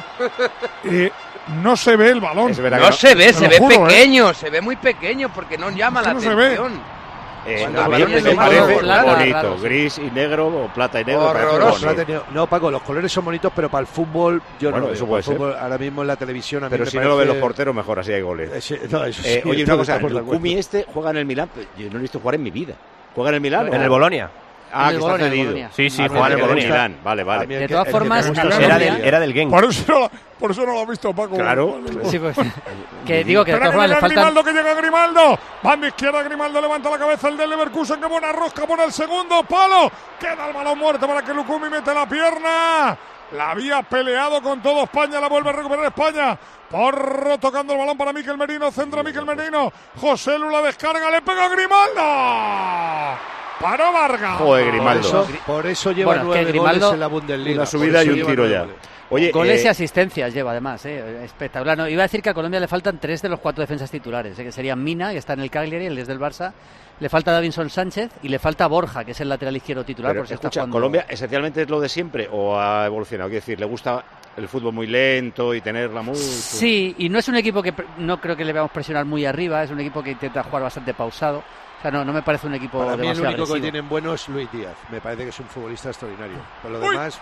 no se ve el balón. No se ve, se ve pequeño, se ve muy pequeño porque no llama la atención. A mí me parece bonito, gris y negro o plata y negro. Horroroso. No, Paco, los colores son bonitos, pero para el fútbol yo no. Eso puede ser. Ahora mismo en la televisión a mí pero me si parece... no lo ven los porteros, mejor así hay goles. Oye, una cosa, Lukumi juega en el Milán, yo no lo he visto jugar en mi vida. ¿Juega en el Milán? En el Bolonia. Que está cedido. Sí, juega en el Bolonia. Vale. De todas formas, era del Genk. Por eso no lo ha visto Paco. Claro. Sí, pues, que digo que de todas formas le faltan... Grimaldo, que llega Grimaldo. Banda izquierda, Grimaldo levanta la cabeza, el del Leverkusen, que buena rosca por el segundo palo. Queda el balón muerto para que Lukumi mete la pierna. La había peleado con todo España, la vuelve a recuperar España. Porro tocando el balón para Mikel Merino, centro Mikel Merino. José Lu la descarga, le pega a Grimaldo. Paró Vargas. Joder, Grimaldo. Por eso lleva 9 goles en la Bundesliga. Una subida y un tiro ya. Oye, goles y asistencias lleva además, espectacular. No, iba a decir que a Colombia le faltan 3 de los 4 defensas titulares, que serían Mina, que está en el Cagliari, el desde el Barça, le falta Davinson Sánchez y le falta Borja, que es el lateral izquierdo titular. Pero por si escucha, está jugando... ¿Colombia esencialmente es lo de siempre o ha evolucionado? Quiero decir, ¿le gusta el fútbol muy lento y tenerla muy...? Sí, y no es un equipo que no creo que le veamos presionar muy arriba, es un equipo que intenta jugar bastante pausado. O sea, no me parece un equipo demasiado agresivo. Para mí el único que tienen bueno es Luis Díaz. Me parece que es un futbolista extraordinario. Por lo demás...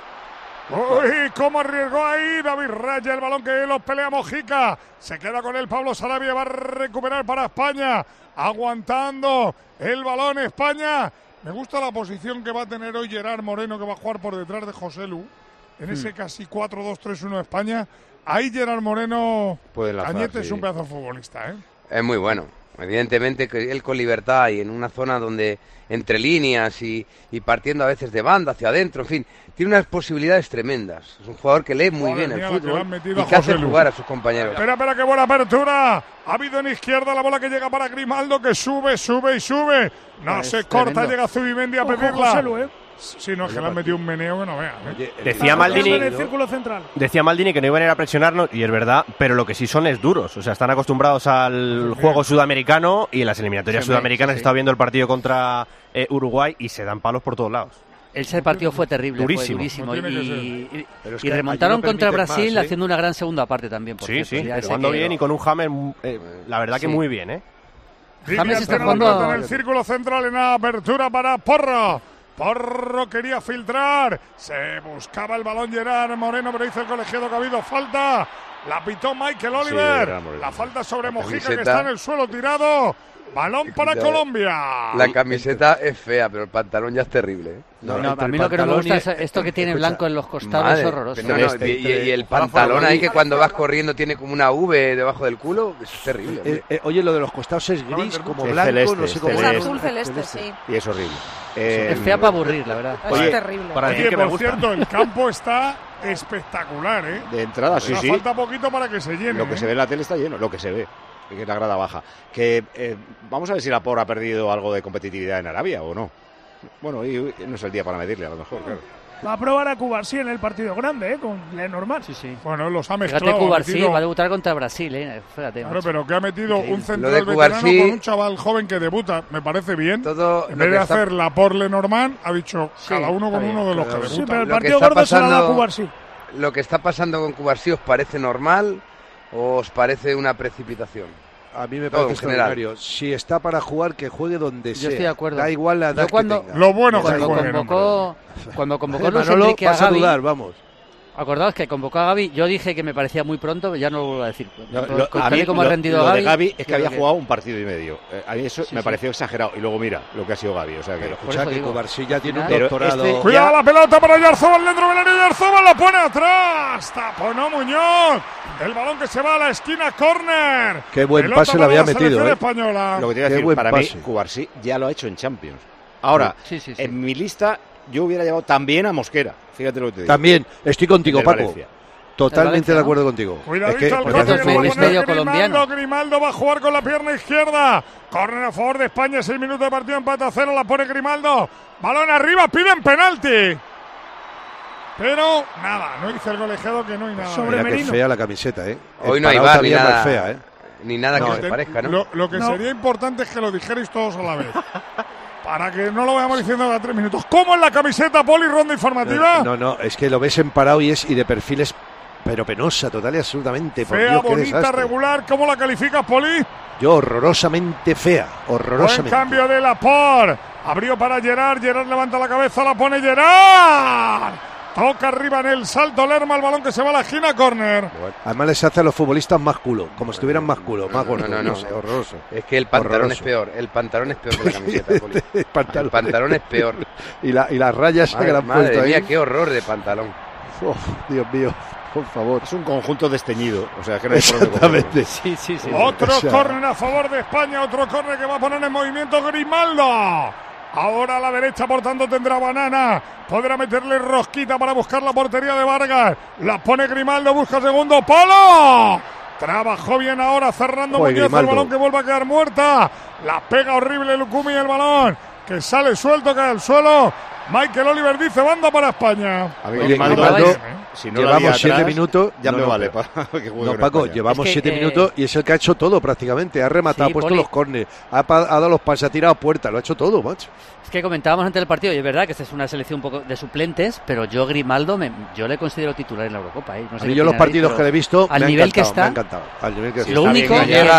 Uy, cómo arriesgó ahí David Raya, el balón que los pelea Mojica. Se queda con él Pablo Sarabia, va a recuperar para España. Aguantando el balón España. Me gusta la posición que va a tener hoy Gerard Moreno, que va a jugar por detrás de José Lu. En ese casi 4-2-3-1 de España. Ahí Gerard Moreno, Cañete, es un pedazo de futbolista, Es muy bueno. Evidentemente que él con libertad y en una zona donde entre líneas y partiendo a veces de banda hacia adentro, en fin, tiene unas posibilidades tremendas. Es un jugador que lee muy bien el fútbol y que hace jugar a sus compañeros. Espera, qué buena apertura. Ha habido en izquierda la bola que llega para Grimaldo, que sube. No se corta, tremendo. Llega Zubimendi a pedirla. Sí, no, es que le han metido un meneo que no vean. Decía Maldini que no iban a ir a presionarnos, y es verdad, pero lo que sí son es duros. O sea, están acostumbrados al juego sudamericano y en las eliminatorias sudamericanas he estado viendo el partido contra Uruguay y se dan palos por todos lados. Ese partido fue terrible, durísimo. Fue durísimo. Y remontaron contra Brasil más, haciendo una gran segunda parte también. Por cierto. Jugando bien y con un James, la verdad que muy bien. James está jugando en el círculo central en la apertura para Porro. Porro quería filtrar, se buscaba el balón Gerard Moreno, pero dice el colegiado que ha habido falta. La pitó Michael Oliver, la falta sobre Mojica, que está en el suelo tirado. Balón para Colombia. La camiseta es fea, pero el pantalón ya es terrible. No, a mí lo que no me gusta es esto que tiene blanco en los costados, es horroroso. Y el pantalón ahí que cuando vas corriendo tiene como una V debajo del culo, es terrible. Oye, lo de los costados es gris, como blanco, celeste, no sé cómo. Es azul celeste, sí. Y es horrible. Es fea para aburrir, la verdad. Es terrible. Para decir que me gusta. Por cierto, el campo está espectacular, De entrada, sí. Falta poquito para que se llene. Lo que se ve en la tele está lleno, lo que se ve. Que es la grada baja. Que vamos a ver si la POR ha perdido algo de competitividad en Arabia o no. Bueno, y no es el día para medirle, a lo mejor, claro. Va a probar a Cubarsí en el partido grande, con Lenormand. Sí. Bueno, los ha mezclado. Fíjate, Cubarsí va a debutar contra Brasil, Fíjate. Claro, pero que ha metido un central veterano con un chaval joven que debuta, me parece bien. En vez de hacer la POR Lenormand, ha dicho cada uno con uno de los que debutan. Sí, pero el partido gordo se lo da a Cubarsí. ¿Lo que está pasando con Cubarsí os parece normal o os parece una precipitación? A mí me parece extraordinario. Si está para jugar, que juegue donde sea. Yo estoy de acuerdo. Da igual la edad que tenga. Lo bueno que cuando convocó Luis Manolo, Enrique a vas a Gavi, dudar, vamos. Acordaos que convocó a Gavi, yo dije que me parecía muy pronto, ya no lo vuelvo a decir. A mí como ha rendido lo Gavi, de Gavi es que había jugado un partido y medio. A mí eso me pareció exagerado. Y luego mira lo que ha sido Gavi. O sea que, escucha que Cubarsí ya tiene un doctorado. Cuidado la pelota para Yarzobal dentro del área. Yarzobal la pone atrás. Taponó Muñoz. El balón que se va a la esquina, córner. Qué buen pase le había metido. Española. Lo que te iba a decir, para mí, Cubarsí ya lo ha hecho en Champions. Ahora, en mi lista, yo hubiera llevado también a Mosquera. Fíjate lo que te digo. También, estoy contigo, Paco. Valencia. Totalmente de acuerdo contigo. Cuidadito al córner. Grimaldo va a jugar con la pierna izquierda. Córner a favor de España, 6 minutos de partido, empate a 0, la pone Grimaldo. Balón arriba, piden penalti. Pero nada, no dice el colegiado que no hay nada. Sobre Mira, qué fea la camiseta, Hoy no hay VAR ni nada. Más fea, ni nada que se parezca, ¿no? Lo que sería importante es que lo dijerais todos a la vez. Para que no lo vayamos diciendo cada 3 minutos. ¿Cómo en la camiseta, Poli, ronda informativa? No, es que lo ves en parado y de perfiles, pero penosa, total y absolutamente. Por Fea, Dios, qué bonita, desastre. regular. ¿Cómo la calificas, Poli? Yo horrorosamente fea, horrorosamente. Buen cambio de Laporte. Abrió para Gerard. Gerard levanta la cabeza, la pone Gerard. Toca arriba en el salto Lerma, el balón que se va a la esquina, córner. Además les hace a los futbolistas más culo, como si tuvieran más culo, más gordo. No, sé, horroroso. Es que el pantalón es peor, el pantalón es peor que la camiseta, Poli. El pantalón es peor. y las rayas que le han puesto ahí. Madre mía, qué horror de pantalón. Dios mío, por favor. Es un conjunto desteñido, o sea, que no hay Exactamente. Sí. Otro córner a favor de España, otro córner que va a poner en movimiento Grimaldo. Ahora a la derecha, por tanto, tendrá Banana. Podrá meterle rosquita para buscar la portería de Vargas. La pone Grimaldo, busca segundo palo. Trabajó bien ahora cerrando Muñoz, el balón que vuelve a quedar muerta. La pega horrible Lucumi, el balón que sale suelto, cae al suelo. Michael Oliver dice banda para España. A mí Grimaldo, si no llevamos 7 atrás, minutos. Ya me vale. No, Paco, llevamos 7 minutos y es el que ha hecho todo prácticamente. Ha rematado, ha puesto los córneres, ha dado los pases, ha tirado puertas, lo ha hecho todo, macho. Es que comentábamos antes del partido, y es verdad que esta es una selección un poco de suplentes, pero yo Grimaldo, yo le considero titular en la Eurocopa. No sé yo los partidos que le he visto al nivel que está, me ha encantado. Al nivel que lo único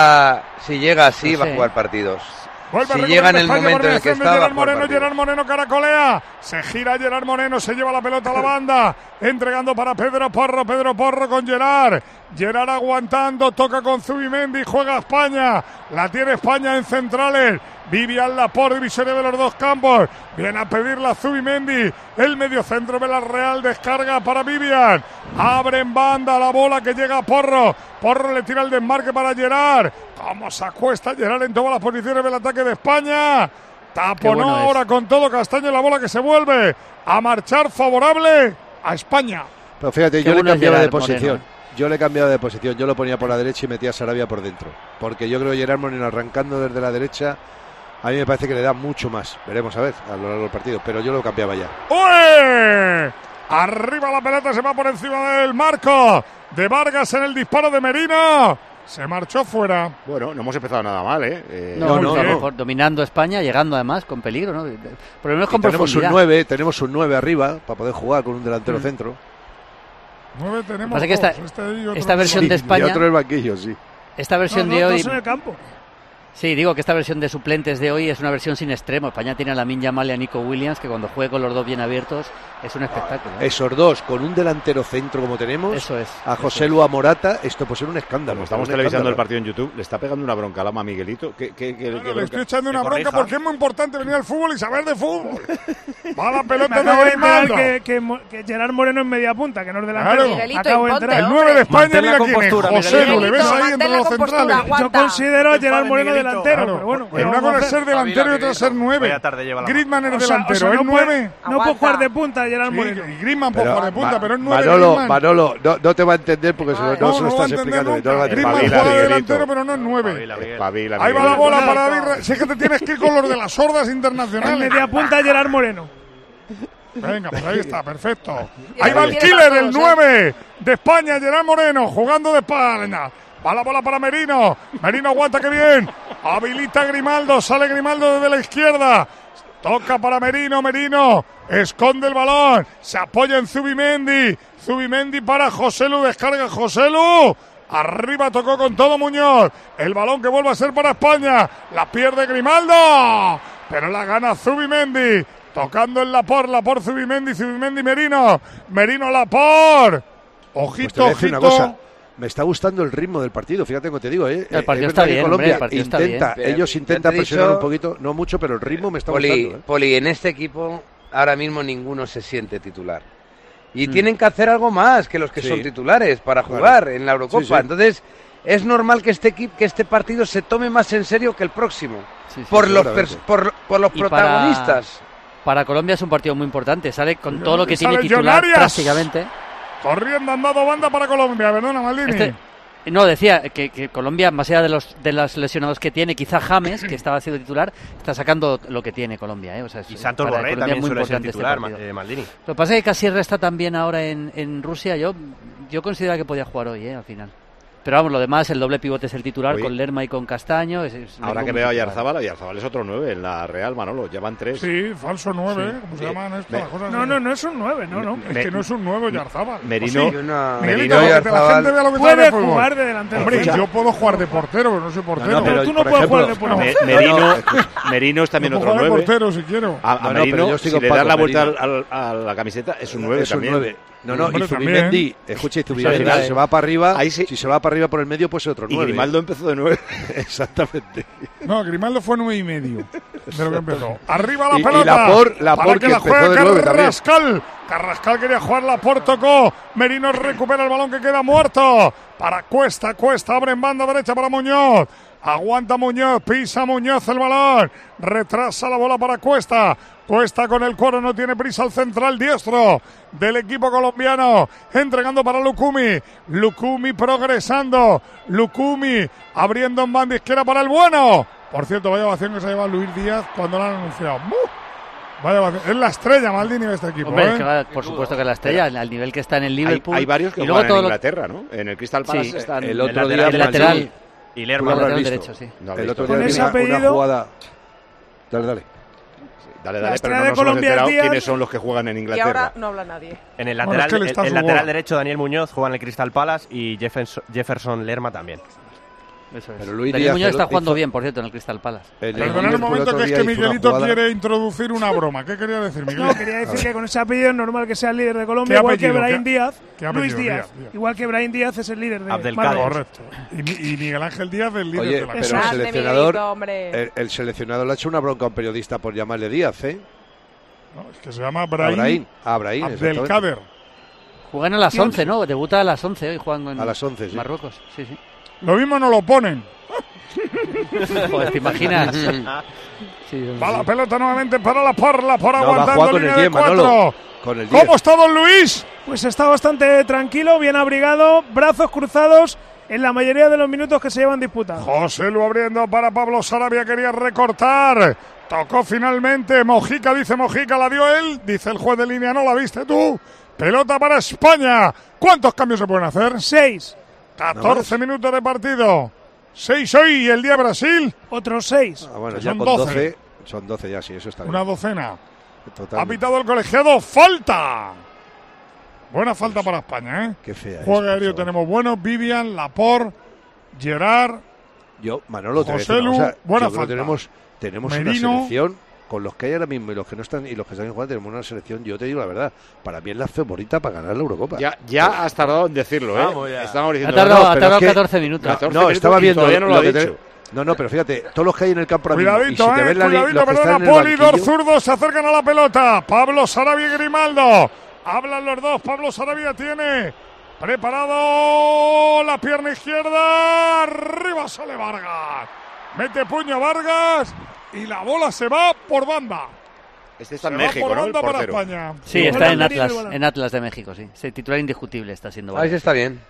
si llega así, va a jugar partidos. Vuelve si llega en el momento en el que está, Gerard Moreno caracolea, se gira Gerard Moreno, se lleva la pelota a la banda, entregando para Pedro Porro con Gerard aguantando, toca con Zubimendi, juega España, la tiene España en centrales, Vivian Laporte, divisoria de los dos campos, viene a pedirla Zubimendi, el mediocentro de la Real, descarga para Vivian, abre en banda la bola que llega a Porro le tira el desmarque para Gerard, cómo se acuesta Gerard en todas las posiciones del ataque de España, taponó ahora con todo Castaño la bola que se vuelve a marchar favorable a España. Pero fíjate, yo le cambiaba de posición. Yo lo ponía por la derecha y metía a Sarabia por dentro. Porque yo creo que Gerard Moreno arrancando desde la derecha, a mí me parece que le da mucho más. Veremos a ver a lo largo del partido, pero yo lo cambiaba ya. ¡Uy! Arriba la pelota, se va por encima del marco de Vargas en el disparo de Merino. Se marchó fuera. Bueno, no hemos empezado nada mal, mejor, dominando España, llegando además con peligro, ¿no? Pero no es con profundidad. Tenemos un 9 arriba para poder jugar con un delantero centro. 9 tenemos. Pasa que esta versión de España. Y otro en el banquillo, sí. Esta versión de hoy. En el campo. Sí, digo que esta versión de suplentes de hoy es una versión sin extremo. España tiene a Lamine Yamal y a Nico Williams, que cuando juegue con los dos bien abiertos es un espectáculo. Esos dos, con un delantero centro como tenemos, eso es, a José Lu, a Morata, esto puede ser un escándalo. Como estamos televisando el partido en YouTube, le está pegando una bronca a Lama Miguelito. Le estoy echando una bronca porque es muy importante venir al fútbol y saber de fútbol. Va la pelota de Grimaldo. Que Gerard Moreno en media punta, que no es delantero. Acabo de entrar. El 9 de España, mira quién es. José Lu, le ves ahí entre los centrales. Yo considero a Gerard Moreno delantero, pero bueno. Una cosa es ser delantero y otra es ser 9. Griezmann es delantero, es 9. No puede jugar de punta Gerard Moreno. Y Griezmann puede jugar de punta, pero es 9. Manolo, no te va a entender porque no se lo estás explicando. Griezmann juega de delantero, pero no es 9. Ahí va la bola para David. Si es que te tienes que ir con los de las sordas internacionales. En media punta Gerard Moreno. Venga, pues ahí está, perfecto. Ahí va el killer, el 9 de España, Gerard Moreno, jugando de espalda. Va la bola para Merino. Merino aguanta, que bien. Habilita Grimaldo. Sale Grimaldo desde la izquierda. Toca para Merino. Merino esconde el balón. Se apoya en Zubimendi. Zubimendi para José Lu. Descarga José Lu. Arriba tocó con todo Muñoz. El balón que vuelve a ser para España. La pierde Grimaldo. Pero la gana Zubimendi. Tocando en Laporte, Zubimendi, Merino. Merino, Laporte. Pues te voy a decir una cosa. Me está gustando el ritmo del partido, fíjate como te digo, El partido está bien, Colombia el partido está bien. Ellos intentan presionar un poquito, no mucho, pero el ritmo me está gustando. Poli, en este equipo ahora mismo ninguno se siente titular. Y tienen que hacer algo más que los que son titulares para jugar en la Eurocopa. Sí. Entonces, es normal que este partido se tome más en serio que el próximo. Por los protagonistas. Para Colombia es un partido muy importante. Sale con todo lo que tiene titular prácticamente. Corriendo, han dado banda para Colombia, perdona, Maldini. No, decía que Colombia, más allá de los lesionados que tiene, quizá James, que estaba siendo titular, está sacando lo que tiene Colombia. O sea, y Santos Borré también suele ser titular, Maldini. Lo que pasa es que Casierra está también ahora en Rusia. Yo considero que podía jugar hoy, al final. Pero vamos, lo demás, el doble pivote es el titular con Lerma y con Castaño. Ahora que veo a Oyarzabal es otro 9 en la Real, Manolo, llevan 3. Sí, falso 9, ¿cómo se llaman estas cosas? No es un 9, es que no es un 9 Oyarzabal. Merino, Merino Oyarzabal puede jugar de delantero. Hombre, yo puedo jugar de portero, pero no soy portero. Pero tú no puedes jugar de portero. Merino es también otro 9. de portero si quiero. A Merino, si le das la vuelta a la camiseta, es un 9 también. Y Zubimendi, escucha, Zubimendi se va para arriba, si se va para arriba por el medio, pues otro 9. Y Grimaldo empezó de 9. Exactamente. No, Grimaldo fue 9 y medio de lo que empezó. Arriba la pelota. Y Laporte que empezó de 9 también. Carrascal quería jugar, Laporte tocó. Merino recupera el balón que queda muerto. Para Cuesta, abre en banda derecha para Muñoz. Aguanta Muñoz, pisa Muñoz el balón. Retrasa la bola para Cuesta. Cuesta con el cuero, no tiene prisa el central diestro del equipo colombiano. Entregando para Lucumi. Lucumi progresando. Lucumi abriendo en banda izquierda para el bueno. Por cierto, vaya ovación que se lleva Luis Díaz cuando lo han anunciado. Vaya ovación. Es la estrella, Maldini, de este equipo. Hombre, por supuesto que es la estrella, al nivel que está en el Liverpool. Hay varios que juegan en Inglaterra, ¿no? En el Crystal Palace están el otro día el lateral. Y Lerma lateral derecho, sí. El otro día una jugada. Dale. Dale, pero no nos hemos enterado quiénes son los que juegan en Inglaterra. Y ahora no habla nadie. En el lateral derecho, Daniel Muñoz juega en el Crystal Palace y Jefferson Lerma también. Eso es. Daniel Muñoz está jugando bien, por cierto, en el Crystal Palace. Perdonad un momento, que es que Miguelito quiere introducir una broma. ¿Qué quería decir, Miguel? No, quería decir que con ese apellido es normal que sea el líder de Colombia, igual que Brahim Díaz. Luis Díaz. Igual que Brahim Díaz es el líder de Abdelkader. Correcto. Y Miguel Ángel Díaz es el líder de la pero el seleccionador le ha hecho una bronca a un periodista por llamarle Díaz, ¿eh? No, es que se llama Brahim Abdelkader. Juegan a las 11, ¿no? Debuta a las 11 hoy, juegan a las 11, Marruecos. Sí. Lo mismo no lo ponen. Joder, ¿te imaginas? Va la pelota nuevamente para Laporte aguantando con línea el de 4. Con el 10. ¿Cómo está Don Luis? Pues está bastante tranquilo, bien abrigado, brazos cruzados en la mayoría de los minutos que se llevan disputados. José Lu abriendo para Pablo Sarabia, quería recortar. Tocó finalmente Mojica, dice Mojica, la dio él. Dice el juez de línea, no la viste tú. Pelota para España. ¿Cuántos cambios se pueden hacer? 6. 14 minutos de partido. 6 hoy y el día de Brasil. Otros 6. Bueno, ya son 12. Son 12 ya, sí, eso está bien. Una docena. Totalmente. Ha pitado el colegiado. ¡Falta! Buena falta para España, ¿eh? Qué fea. Juego aéreo tenemos buenos. Vivian, Laporte, Gerard. Manolo, José Lu, buena falta. Tenemos Merino, una selección con los que hay ahora mismo y los que no están y los que están jugando, tenemos una selección, yo te digo la verdad, para mí es la favorita para ganar la Eurocopa. Ya has tardado en decirlo, ¿eh? Estamos diciendo, ha tardado 14 minutos. Estaba viendo. Todavía no lo ha dicho. No, pero fíjate, todos los que hay en el campo ahora mismo. Cuidadito, perdona, Poli, dos zurdos se acercan a la pelota. Pablo Sarabia y Grimaldo. Hablan los dos. Pablo Sarabia tiene preparado la pierna izquierda. Arriba sale Vargas. Mete puño Vargas y la bola se va por banda. Este está en México, ¿no? El para España. Sí, está en Atlas de México, sí. Titular indiscutible está siendo Vargas. Ahí está bien.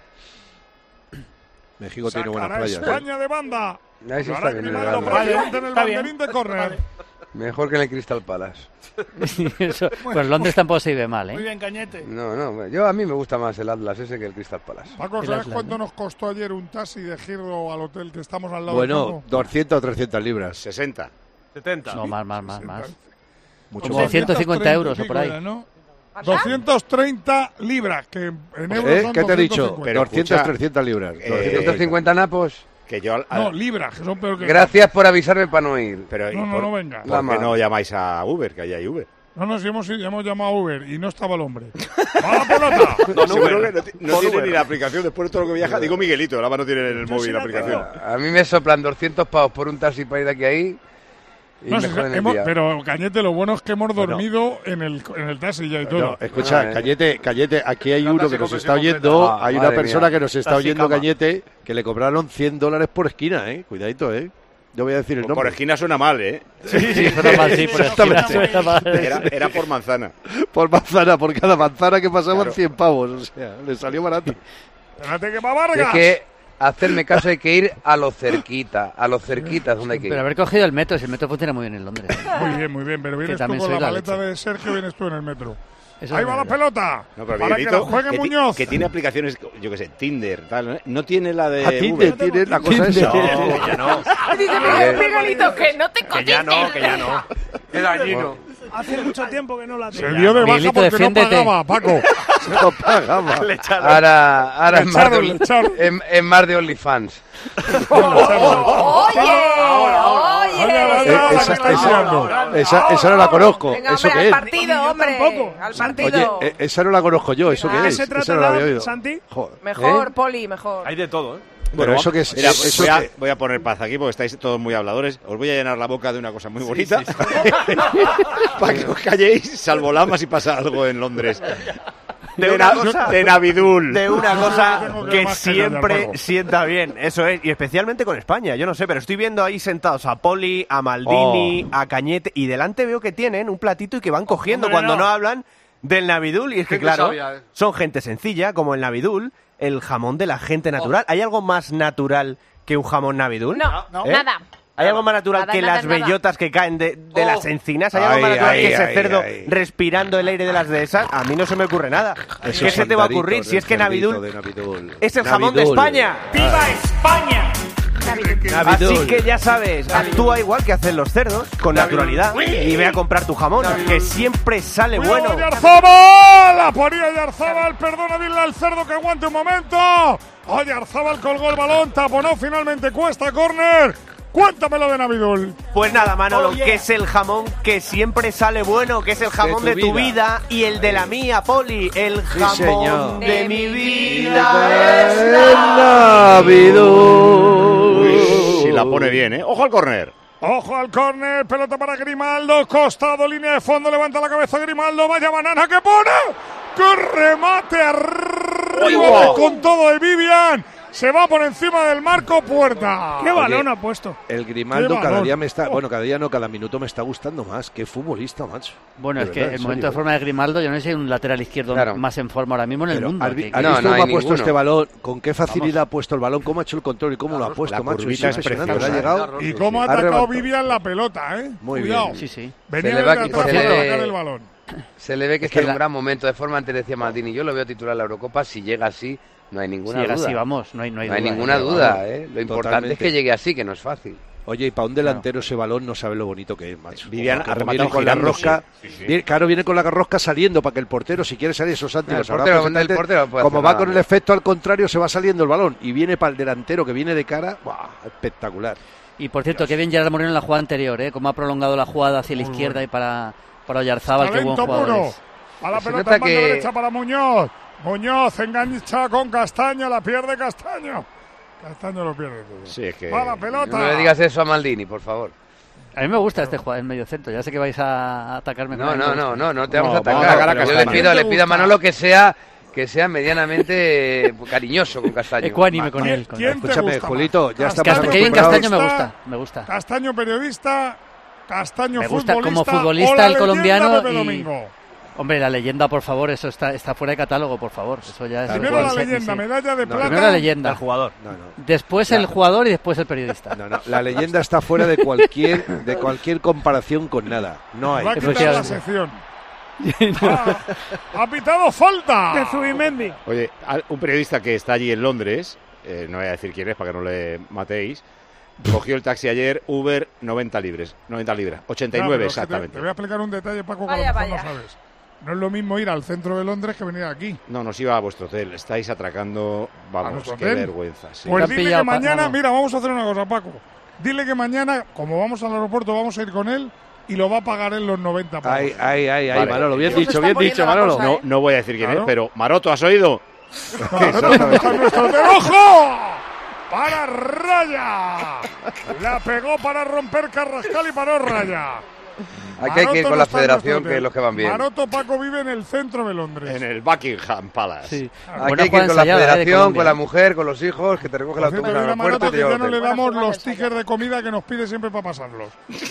México tiene buenas playas. España de banda. Ahí sí está bien. En el banderín de córner. Mejor que en el Crystal Palace. Pues Londres tampoco se ve mal, ¿eh? Muy bien, Cañete. No, a mí me gusta más el Atlas ese que el Crystal Palace. Paco, ¿sabes cuánto nos costó ayer un taxi de Giro al hotel que estamos al lado? Bueno, 200 o 300 libras. 60. 70. No, más. Mucho como más. 150 euros o por ahí. Era, ¿no? 230 libras, que en euros son ¿qué te he dicho? 200, 300 libras. 250 napos. Que yo no, libras, que son peor que... Gracias por avisarme para no ir. Pero no venga. ¿Por qué no llamáis a Uber? Que ahí hay Uber. No, si hemos llamado a Uber y no estaba el hombre. ¡Va la pelota! Seguro que no tiene ni la aplicación. Después de todo lo que viaja, digo Miguelito, ahora no tiene en el móvil la aplicación. A mí me soplan 200 pavos por un taxi para ir de aquí a ahí. Y No, me joden el día. pero Cañete, lo bueno es que hemos dormido en el taxi ya y todo. No, escucha, Cañete, aquí hay uno que nos está oyendo, hay una persona que nos está oyendo, Cañete, que le cobraron $100 por esquina, cuidadito, Yo voy a decir el nombre. Por esquina suena mal, Sí, suena mal, sí, por esquina suena mal. Era por manzana. Por manzana, por cada manzana que pasaban 100 pavos, o sea, le salió barato. Espérate que va Vargas. Es que hacerme caso hay que ir a lo cerquita, donde hay que ir. Pero haber cogido el metro, si el metro funciona muy bien en Londres. Muy bien, pero vienes tú también con la soy la maleta leche. de Sergio, vienes tú en el metro. Eso Ahí es va la verdad. pelota. No, pero para que la Miguelito, juegue Muñoz. que tiene aplicaciones, yo qué sé, Tinder, tal, no tiene la de Tinder Uber. tiene la cosa esa. No, ya no. Dice Miguelito que no te Que ya no. Qué dañino. Hace mucho tiempo que no la Se tengo. dio de baja Miguelito, porque defiéndete. no pagaba, Paco. No pagaba. Ahora Le es echaron. en más de OnlyFans. Esa no la conozco. Venga, ¿Eso hombre, qué al es? partido, hombre. Al partido. Oye, esa no la conozco yo. ¿Eso qué ¿De qué es? se trata, Esa no la había oído. Santi? Joder. Mejor, Poli, mejor. Hay de todo, Pero eso que es. Mira, eso voy a poner paz aquí porque estáis todos muy habladores. Os voy a llenar la boca de una cosa muy bonita para que os calléis, salvo Lama si pasa algo en Londres. De Navidul. De una cosa Tengo que más siempre callar, Paco. sienta bien, eso es, y especialmente con España, yo no sé, pero estoy viendo ahí sentados a Poli, a Maldini, a Cañete, y delante veo que tienen un platito y que van cogiendo Hombre, cuando no. no hablan del Navidul, y es que Gente claro, sabia, son gente sencilla, como el Navidul, el jamón de la gente natural. ¿Hay algo más natural que un jamón Navidul? No, ¿Eh? nada. ¿Hay algo más natural Nada, que nada, las nada. bellotas que caen de las encinas? ¿Hay algo más natural que ese cerdo respirando el aire de las dehesas? A mí no se me ocurre nada. Eso ¿Qué es se te va a Santarito, ocurrir si es que del cerdito Navidul de Navidul. es el jamón de Navidul. España? ¡Viva España! Así que ya sabes, actúa igual que hacen los cerdos, con naturalidad, y ve a comprar tu jamón, que siempre sale bueno. ¡Cuidado, Oyarzabal! La ponía Oyarzabal, perdona, dile al cerdo que aguante un momento. Oyarzabal colgó el balón, taponó finalmente Cuesta, córner. Cuéntamelo de Navidul. Pues nada, Manolo, que es el jamón que siempre sale bueno, que es el jamón de tu vida y el de la mía, Poli. El jamón señor. de mi vida es Navidul. Si la pone bien, Ojo al córner. Ojo al córner, pelota para Grimaldo, costado, línea de fondo, levanta la cabeza Grimaldo, vaya banana que pone. ¡Qué remate arriba con todo de Vivian! Se va por encima del marco, puerta. ¿Qué balón ha puesto? El Grimaldo Qué cada balón. día me está... Bueno, cada día no, cada minuto me está gustando más. Qué futbolista, macho. Bueno, De es que verdad, el en momento serio, de forma de Grimaldo, yo no sé si hay un lateral izquierdo Claro. más en forma ahora mismo en el Pero, mundo. ¿has que- visto que- no, cómo no hay ha puesto ninguno. este balón? ¿Con qué facilidad ha puesto el balón? ¿Cómo ha hecho el control y cómo lo ha puesto, la macho? Es curvita es impresionante. preciosa. Le ha llegado... Y cómo ha Ha atacado rematado. Vivian la pelota, Muy Cuidado. bien. Sí, sí. Venía Se le va desde a atrás quitar- para se le- sacar el balón. Se le ve que Es está que en un la- gran momento de forma, antes decía Maldini. Yo lo veo titular en la Eurocopa. Si llega así, no hay Si ninguna llega duda. así, vamos, no hay No hay duda. ninguna duda. Lo importante Totalmente. es que llegue así, que no es fácil. Oye, y para un delantero ese balón no sabe lo bonito que es, macho. Vivian Como ha rematado viene con la girándose. rosca, Sí, sí. Claro, viene con la rosca saliendo para que el portero, si quiere salir, esos Santi El lo sabrá portero perfectamente. no puede Como hacer va nada. con el efecto al contrario, se va saliendo el balón y viene para el delantero que viene de cara. ¡Buah! Espectacular. Y por cierto, qué bien Gerard Moreno en la jugada anterior, Cómo ha prolongado la jugada hacia la izquierda y para Oyarzábal, qué buen Talento jugador puro. es. A la Se pelota nota en banda que- derecha para Muñoz. Muñoz engancha con Castaño, la pierde Castaño. Castaño lo pierde todo. Sí, es que... Va la pelota. No le digas eso a Maldini, por favor. A mí me gusta este jugador en medio centro, ya sé que vais a atacarme. No, con no, él. no, no, no te No, vamos a vamos a atacar. atacar a Pero yo Castaño. le pido a Manolo que sea medianamente cariñoso con Castaño. Ecuánime con él. ¿Quién te Escúchame, gusta Julito, más? ya Castaño estamos Kevin acostumbrados. Castaño me gusta, me gusta. Castaño periodista, Castaño Me gusta futbolista. como futbolista o la el colombiano leyenda Pepe y- Domingo. Hombre, la leyenda, por favor, eso está fuera de catálogo, por favor. Eso ya es Primero la sí, leyenda, sí. medalla de plata. Primero la leyenda. El jugador. No, no. Después el jugador y después el periodista. No, no, la leyenda está fuera de cualquier comparación con nada. No hay. Va a quitar la sección. Ha pitado falta. De Zubimendi. Oye, un periodista que está allí en Londres, no voy a decir quién es para que no le matéis, cogió el taxi ayer, Uber, 90 libras, 89 Claro, pero es que exactamente. Te voy a explicar un detalle, Paco, que Vaya, a lo mejor vaya. no sabes. No es lo mismo ir al centro de Londres que venir aquí. No, nos iba a vuestro hotel, estáis atracando, ¿A vamos, nuestro qué hotel? vergüenza. Sí. Pues Te han dile pillado, que mañana, no. mira, vamos a hacer una cosa, Paco. Dile que mañana, como vamos al aeropuerto, vamos a ir con él, y lo va a pagar en los 90 pavos. Ay, Vale. Manolo, bien ¿Cómo se dicho, está poniendo la Manolo. cosa, No voy a decir quién Claro. es, pero Maroto, ¿has oído? ¡Ojo! ¡Para Raya! La pegó para romper Carrascal y paró Raya. Aquí hay que ir Maroto con no la está en federación, nuestro que es los que van bien. Maroto, Paco, vive en el centro de Londres. En el Buckingham Palace. Sí. Aquí hay que ir con la federación, con la mujer, con los hijos, que te recoge el Por cierto, autobús dile al a aeropuerto Maroto y te que lleva ya al no le hotel. damos los tickets de comida que nos pide siempre para pasarlos.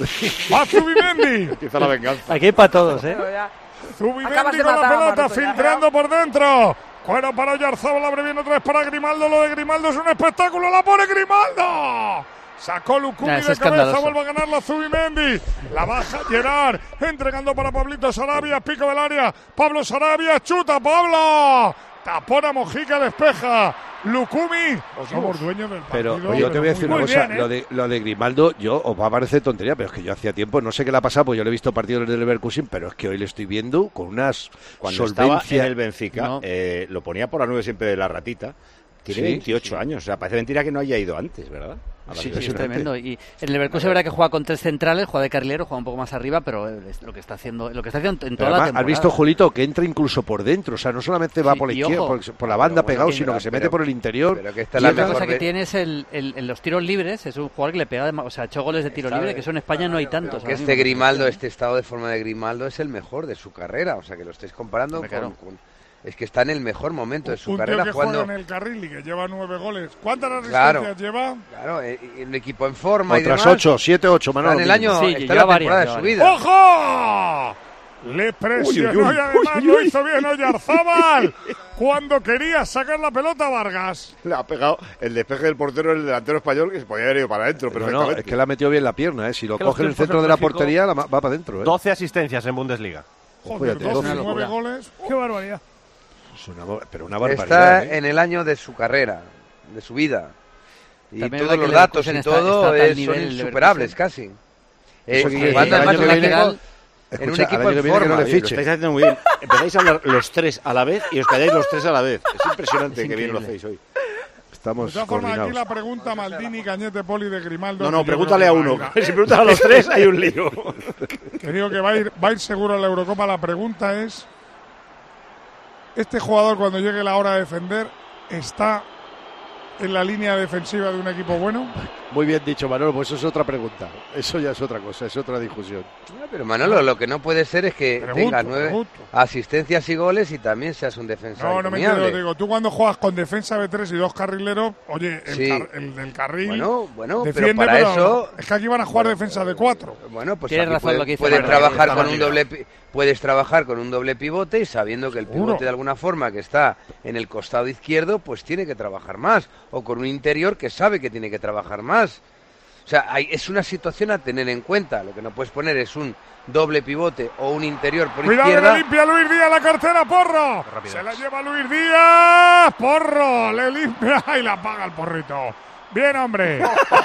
¡Va Zubimendi! Empieza la venganza. Aquí hay para todos, ¿eh? Zubimendi Acabas de con la matar a pelota, Maroto, ya, filtrando por dentro. Cuero para Oyarzabal, abre bien otra vez para Grimaldo. Lo de Grimaldo es un espectáculo, la pone Grimaldo. Sacó Lucumi Es de cabeza, escandaloso. vuelve a ganar la Zubimendi. La baja Gerard, entregando para Pablito Sarabia, pico del área. Pablo Sarabia, chuta Pablo. Tapón a Mojica, despeja. Lucumi, somos dueños del partido. Pero yo te voy a decir una muy cosa, bien, ¿eh? lo de Grimaldo, os va a parecer tontería, pero es que yo hacía tiempo, no sé qué le ha pasado, pues yo le he visto partidos del Leverkusen, pero es que hoy le estoy viendo con unas Cuando estaba solvencia. en el Benfica, No. lo ponía por la nube siempre de la ratita. Tiene Sí, 28 años, o sea, parece mentira que no haya ido antes, ¿verdad? A la Sí, Liga. es tremendo. Y el Leverkusen, verdad que juega con 3 centrales, juega de carrilero, juega un poco más arriba, pero es lo que está haciendo en Pero toda la además, temporada. has visto, Julito, que entra incluso por dentro, o sea, no solamente va Sí, por la y izquierda, ojo. por la banda Pero bueno, pegado, pero- sino que se mete pero- por el interior. pero que esta es Y la La llega- cosa mejor que tiene es en los tiros libres, es un jugador que le pega, o sea, ha hecho goles de tiro libre, que eso en España no hay tantos. Que ahora este mismo. Grimaldo, este estado de forma de Grimaldo es el mejor de su carrera. O sea, que lo estáis comparando Hombre, claro. es que está en el mejor momento de su Un tío carrera que jugando. juega en el carril y que lleva 9 goles. ¿Cuántas Claro. asistencias lleva? Claro, un equipo en forma y Otras demás. 8, 7, 8, Está Manolo. en el año, Sí, está en lleva la varias, temporada de lleva su varias. vida. ¡Ojo! Le presionó Uy, uy, uy, y además uy, lo uy. hizo bien Oyarzabal cuando quería sacar la pelota a Vargas. Le ha pegado el despeje del portero, el delantero español, que se podía haber ido para adentro, No, perfectamente. es que le ha metido bien la pierna, ¿eh? Si lo Que los coge en el tiempos centro en de la México- portería, va para adentro, ¿eh? 12 asistencias en Bundesliga. Joder, Fíjate, 12 y una 9 locura. goles. ¡Qué barbaridad! Es pero una barbaridad, Está ¿eh? en el año de su carrera, de su vida. Y También todos verdad que los el datos y Leverkusen todo está a tal son nivel, el insuperables Leverkusen. casi. Eso quiere Jugando decir que además el en un año que equipo, viene- en un Escucha, equipo al año que en viene que no forma. le Lo fiche. estáis haciendo muy bien. Empezáis a hablar los tres a la vez y os calláis los tres a la vez. Es impresionante Es que bien lo increíble. hacéis hoy. De Estamos todas formas, aquí coordinados. la pregunta Maldini, Cañete, Poli de Grimaldo. No, que yo pregúntale a creo que uno. va a ir Si preguntas a los tres, hay un lío. Que digo que va a ir seguro a la Eurocopa. La pregunta es: ¿este jugador, cuando llegue la hora de defender, está en la línea defensiva de un equipo bueno? Muy bien dicho, Manolo, pues eso es otra pregunta. Eso ya es otra cosa, es otra discusión. Pero Manolo, lo que no puede ser es que tengas 9 pregunto. asistencias y goles y también seas un defensor No, no me encomiable. entiendo. Digo, tú cuando juegas con defensa B3 y 2 carrileros, oye, Sí. El del carril. Bueno, pero defiende, para pero eso... Es que aquí van a jugar defensa de 4. Bueno, pues Tienes aquí razón lo que dice puedes Manolo, trabajar está con mal un ligado. puedes trabajar con un doble pivote y sabiendo que el Seguro. pivote de alguna forma que está en el costado izquierdo, pues tiene que trabajar más. O con un interior que sabe que tiene que trabajar más. O sea, es una situación a tener en cuenta. Lo que no puedes poner es un doble pivote o un interior por Cuidado, que izquierda. le limpia Luis Díaz la cartera, Porro. Se la lleva Luis Díaz, Porro. Le limpia y la paga el porrito. Bien, hombre.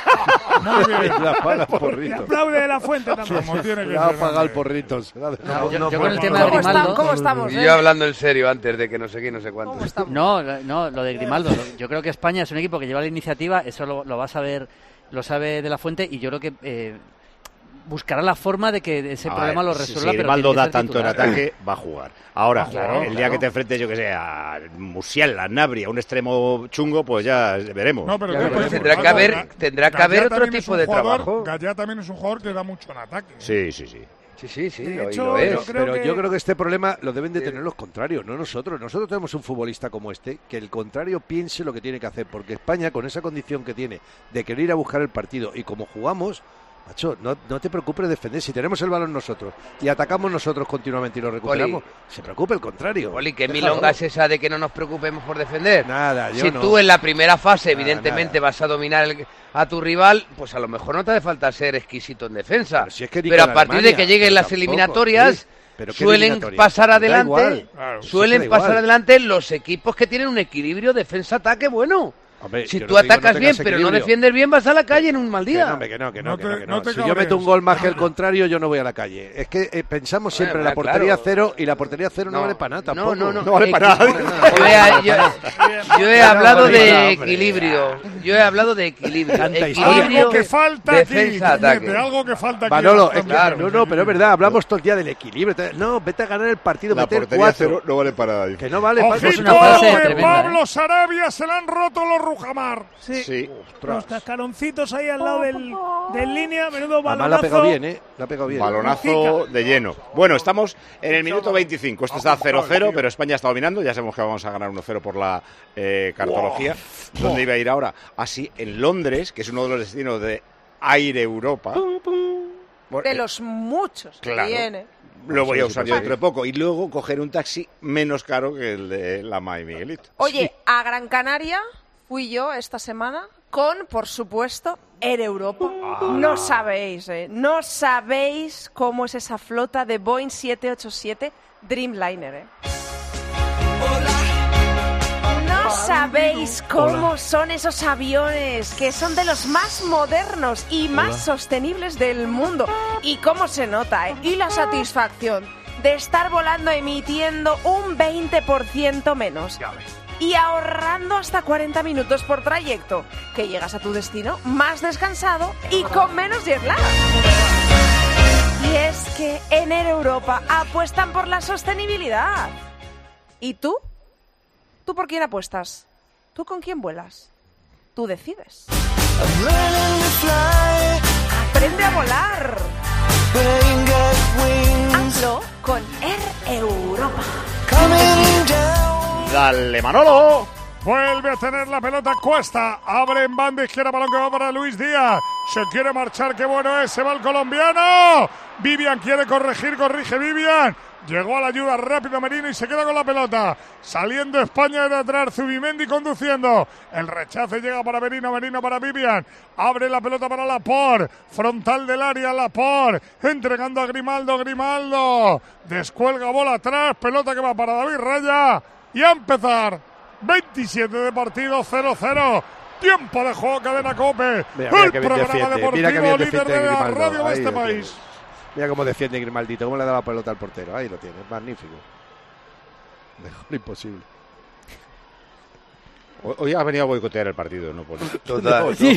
Muy bien. La paga el Y porrito. aplaude de la fuente también. Como tiene que Le ha ser, pagado el hombre. porrito. se la ha dejado. Yo con el tema de ¿Cómo, Grimaldo... ¿Cómo estamos? Y yo hablando en serio antes de que no sé qué, no sé cuánto. ¿Cómo estamos? No, lo de Grimaldo. Yo creo que España es un equipo que lleva la iniciativa, eso lo va a saber, lo sabe de la Fuente, y yo creo que buscará la forma de que ese A problema ver, lo si resuelva. pero Grimaldo tiene que da ser tanto en titular. ataque, va a jugar. Ahora, Claro, el día claro. que te enfrentes, yo que sé, a Musiala, Nabri, a un extremo chungo, pues ya veremos. No, pero Ya ¿qué veremos. pasa? Tendrá que haber- tendrá que haber otro también es tipo un de jugador- trabajo. Gallá también es un jugador que da mucho en ataque. Sí. Sí, De lo, y hecho, lo es. yo creo Pero que- yo creo que este problema lo deben de tener los contrarios, no nosotros. Nosotros tenemos un futbolista como este, que el contrario piense lo que tiene que hacer, porque España, con esa condición que tiene de querer ir a buscar el partido y como jugamos, macho, no te preocupes de defender. Si tenemos el balón nosotros y atacamos nosotros continuamente y lo recuperamos, se preocupe el contrario. Oli, ¿qué Déjalo. milonga es esa de que no nos preocupemos por defender? Nada, yo Si no. tú en la primera fase, Nada, evidentemente, nada. vas a dominar a tu rival, pues a lo mejor no te hace falta ser exquisito en defensa. Pero si es que ni Pero con a partir Alemania, de que lleguen pero las tampoco, eliminatorias, sí. Pero ¿qué suelen eliminatoria? pasar Da adelante, igual. Claro, suelen sí que da pasar igual. adelante los equipos que tienen un equilibrio defensa-ataque bueno. Hombre, si yo tú no digo atacas no bien, tengas pero no equilibrio. defiendes bien, vas a la calle en un mal día. Que no. te Si yo cabrees. meto un gol más que el contrario, yo no voy a la calle. Es que pensamos siempre en la portería cero y la portería cero no vale para nada tampoco. No vale para nada. Yo he hablado de equilibrio. Yo he hablado de equilibrio. Algo que falta aquí, defensa, ataque. algo que falta aquí. Manolo, no, pero es verdad, hablamos todo el día del equilibrio. No, vete a ganar el partido, La meter portería 4. cero no vale para nada. Que no vale. Ojito, Es una frase que tremenda, Pablo Sarabia se le han roto los Rujamar. Sí. Los cascaroncitos ahí al lado del línea, menudo Además balonazo. la ha pegado bien, ¿eh? La ha pegado bien. Balonazo de lleno. Bueno, estamos en el minuto 25. Esto está 0-0, pero España está dominando. Ya sabemos que vamos a ganar 1-0 por la cartología. ¿Dónde iba a ir ahora? Así, en Londres, que es uno de los destinos de Air Europa. De los muchos que Claro. viene. Lo voy a usar yo dentro de poco. Y luego coger un taxi menos caro que el de la May Miguelito. Oye, a Gran Canaria fui yo esta semana con, por supuesto, Air Europa. No sabéis, no sabéis cómo es esa flota de Boeing 787 Dreamliner, No sabéis cómo son esos aviones, que son de los más modernos y más sostenibles del mundo. Y cómo se nota, Y la satisfacción de estar volando emitiendo un 20% menos. Y ahorrando hasta 40 minutos por trayecto, que llegas a tu destino más descansado y con menos jet lag. Y es que en Air Europa apuestan por la sostenibilidad. ¿Y tú? ¿Tú por quién apuestas? ¿Tú con quién vuelas? Tú decides. ¡Aprende a volar! Hazlo con Air Europa. ¡Dale, Manolo! Vuelve a tener la pelota Cuesta. Abre en banda izquierda, balón que va para Luis Díaz. Se quiere marchar, qué bueno es, se va el colombiano. Vivian quiere corregir, corrige Vivian. Llegó a la ayuda rápido Merino y se queda con la pelota. Saliendo España de atrás, Zubimendi conduciendo. El rechace llega para Merino, Merino para Vivian. Abre la pelota para Laporte. Frontal del área, Laporte. Entregando a Grimaldo, Grimaldo. Descuelga bola atrás, pelota que va para David Raya. Y a empezar, 27 de partido, 0-0. Tiempo de juego, Cadena COPE. Mira el que bien programa defiende, deportivo bien líder defiende de la Grimaldo. radio de Ahí este lo tiene. país. Mira cómo defiende Grimaldito, cómo le da la pelota al portero. Ahí lo tiene, magnífico. Mejor imposible. Hoy ha venido a boicotear el partido, ¿no? Total. Sí,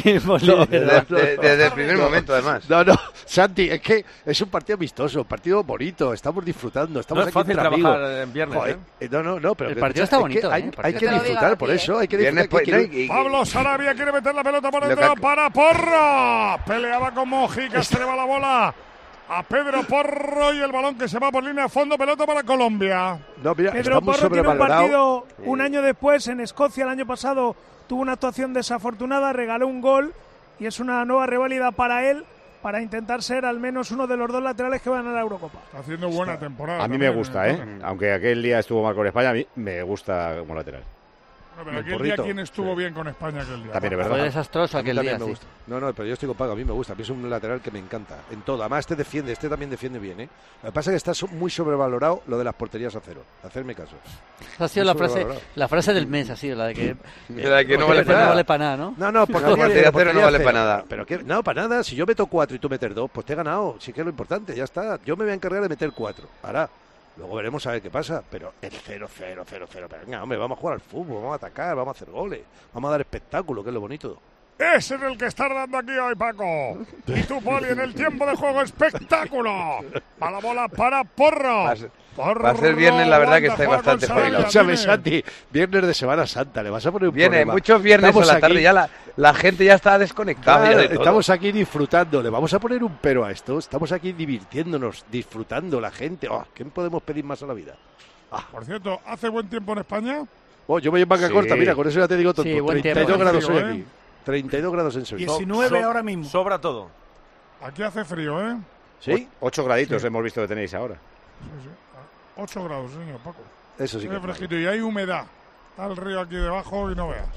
desde el primer momento, además. No, Santi, es que es un partido amistoso, un partido bonito, estamos disfrutando, estamos No es aquí fácil entre trabajar amigos. en viernes, Joder, no, pero El partido está bonito, hay que partido está disfrutar por eso, hay que Viernes, disfrutar. pues, Pablo Sarabia quiere meter la pelota por Lo dentro que- para Porro. Peleaba con Mojica, se le va la bola a Pedro Porro y el balón que se va por línea de fondo, pelota para Colombia. No, mira, Pedro está muy Porro tiene un sobrevalorado. partido un año después en Escocia, el año pasado tuvo una actuación desafortunada, regaló un gol y es una nueva reválida para él para intentar ser al menos uno de los dos laterales que van a ganar la Eurocopa. Está haciendo buena temporada. A mí me también, gusta, Aunque aquel día estuvo mal con España, a mí me gusta como lateral. No, pero El aquel porrito. día quién estuvo bien con España aquel día. También es Fue verdad. desastroso A mí aquel también día, me sí. gusta. No, pero yo estoy con Paco, a mí me gusta. A mí es un lateral que me encanta. En todo. Además, este también defiende bien, ¿eh? Lo que pasa es que está muy sobrevalorado lo de las porterías a cero. Hacerme caso. Esa ha sido Muy la frase del mes, ha sido la de que, La de que no vale portería para nada. para nada, ¿no? No, porque La portería cero no vale para nada. Pero que, no, para nada. Si yo meto 4 y tú metes 2, pues te he ganado. Sí que es lo importante, ya está. Yo me voy a encargar de meter 4. Ahora, luego veremos a ver qué pasa. Pero el 0-0. Pero venga, hombre, vamos a jugar al fútbol, vamos a atacar, vamos a hacer goles, vamos a dar espectáculo, que es lo bonito. Ese es el que está dando aquí hoy, Paco. Y tú, Poli, en el tiempo de juego, espectáculo. A la bola para Porro. Va a ser viernes, la verdad que estáis Juega con bastante Sarabia, jubilados. Escúchame, dime. Santi, viernes de Semana Santa, le vas a poner un Viene, problema. muchos viernes Estamos a la aquí- tarde, ya la gente ya está desconectada. Claro, ya de todo. estamos aquí disfrutando, le vamos a poner un pero a esto, estamos aquí divirtiéndonos, disfrutando la gente. Oh, ¿qué podemos pedir más a la vida? Por cierto, ¿hace buen tiempo en España? Oh, yo voy en manga Sí. corta, mira, con eso ya te digo todo. Sí, buen 32 tiempo. grados Frío, hoy aquí. 32 grados en Sevilla. 19 ahora mismo. Sobra todo. Aquí hace frío, ¿eh? ¿Sí? 8 graditos hemos visto que tenéis ahora. Sí. 8 grados, señor Paco. Eso sí que Tiene es malo. fresquito y hay humedad. Está el río aquí debajo y no veas.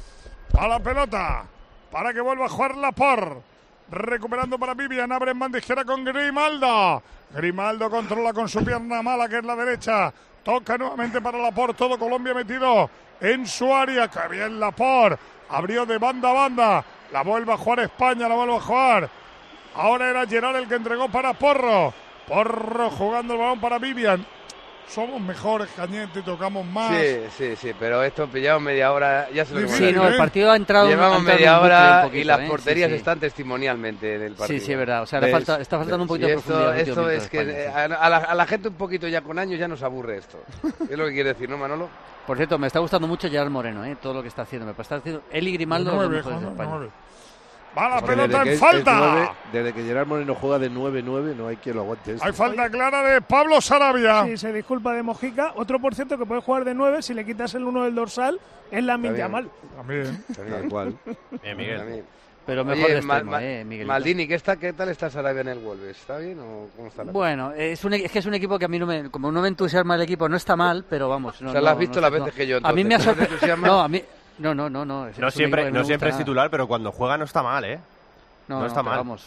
A la pelota. Para que vuelva a jugar Laporte. Recuperando para Vivian. Abre en banda izquierda con Grimaldo. Grimaldo controla con su pierna mala, que es la derecha. Toca nuevamente para Laporte. Todo Colombia metido en su área. Que bien Laporte. Abrió de banda a banda. La vuelve a jugar España, la vuelve a jugar. Ahora era Gerard el que entregó para Porro. Porro jugando el balón para Vivian. Somos mejores, Cañete, tocamos más. Sí, pero esto pillamos media hora, ya se lo Sí, no, el partido ha entrado. Llevamos media hora y las porterías están testimonialmente en el partido. Sí, es verdad. O sea, está faltando un poquito de profundidad. Esto es que a la gente un poquito ya con años ya nos aburre esto. Es lo que quiere decir, ¿no, Manolo? Por cierto, me está gustando mucho Gerard Moreno, todo lo que está haciendo. Me está haciendo él y Grimaldo los mejores de España. Va la pelota en falta. Desde que Gerard Moreno juega de 9-9 no hay quien lo aguante. Hay falta clara de Pablo Sarabia. Sí, se disculpa de Mojica. Otro, por cierto, que puede jugar de 9 si le quitas el 1 del dorsal es Lamine Yamal. También. Tal cual. Miguel. Pero mejor de extremo, Miguel. Maldini, ¿qué tal está Sarabia en el Wolves? ¿Está bien o cómo está la Bueno, es que es un equipo que a mí como no me entusiasma el equipo, no está mal, pero vamos. No, o sea, lo has visto las veces que yo. A mí me ha sorprendido. No, a mí. No. No siempre es titular, pero cuando juega no está mal, No está mal. Vamos.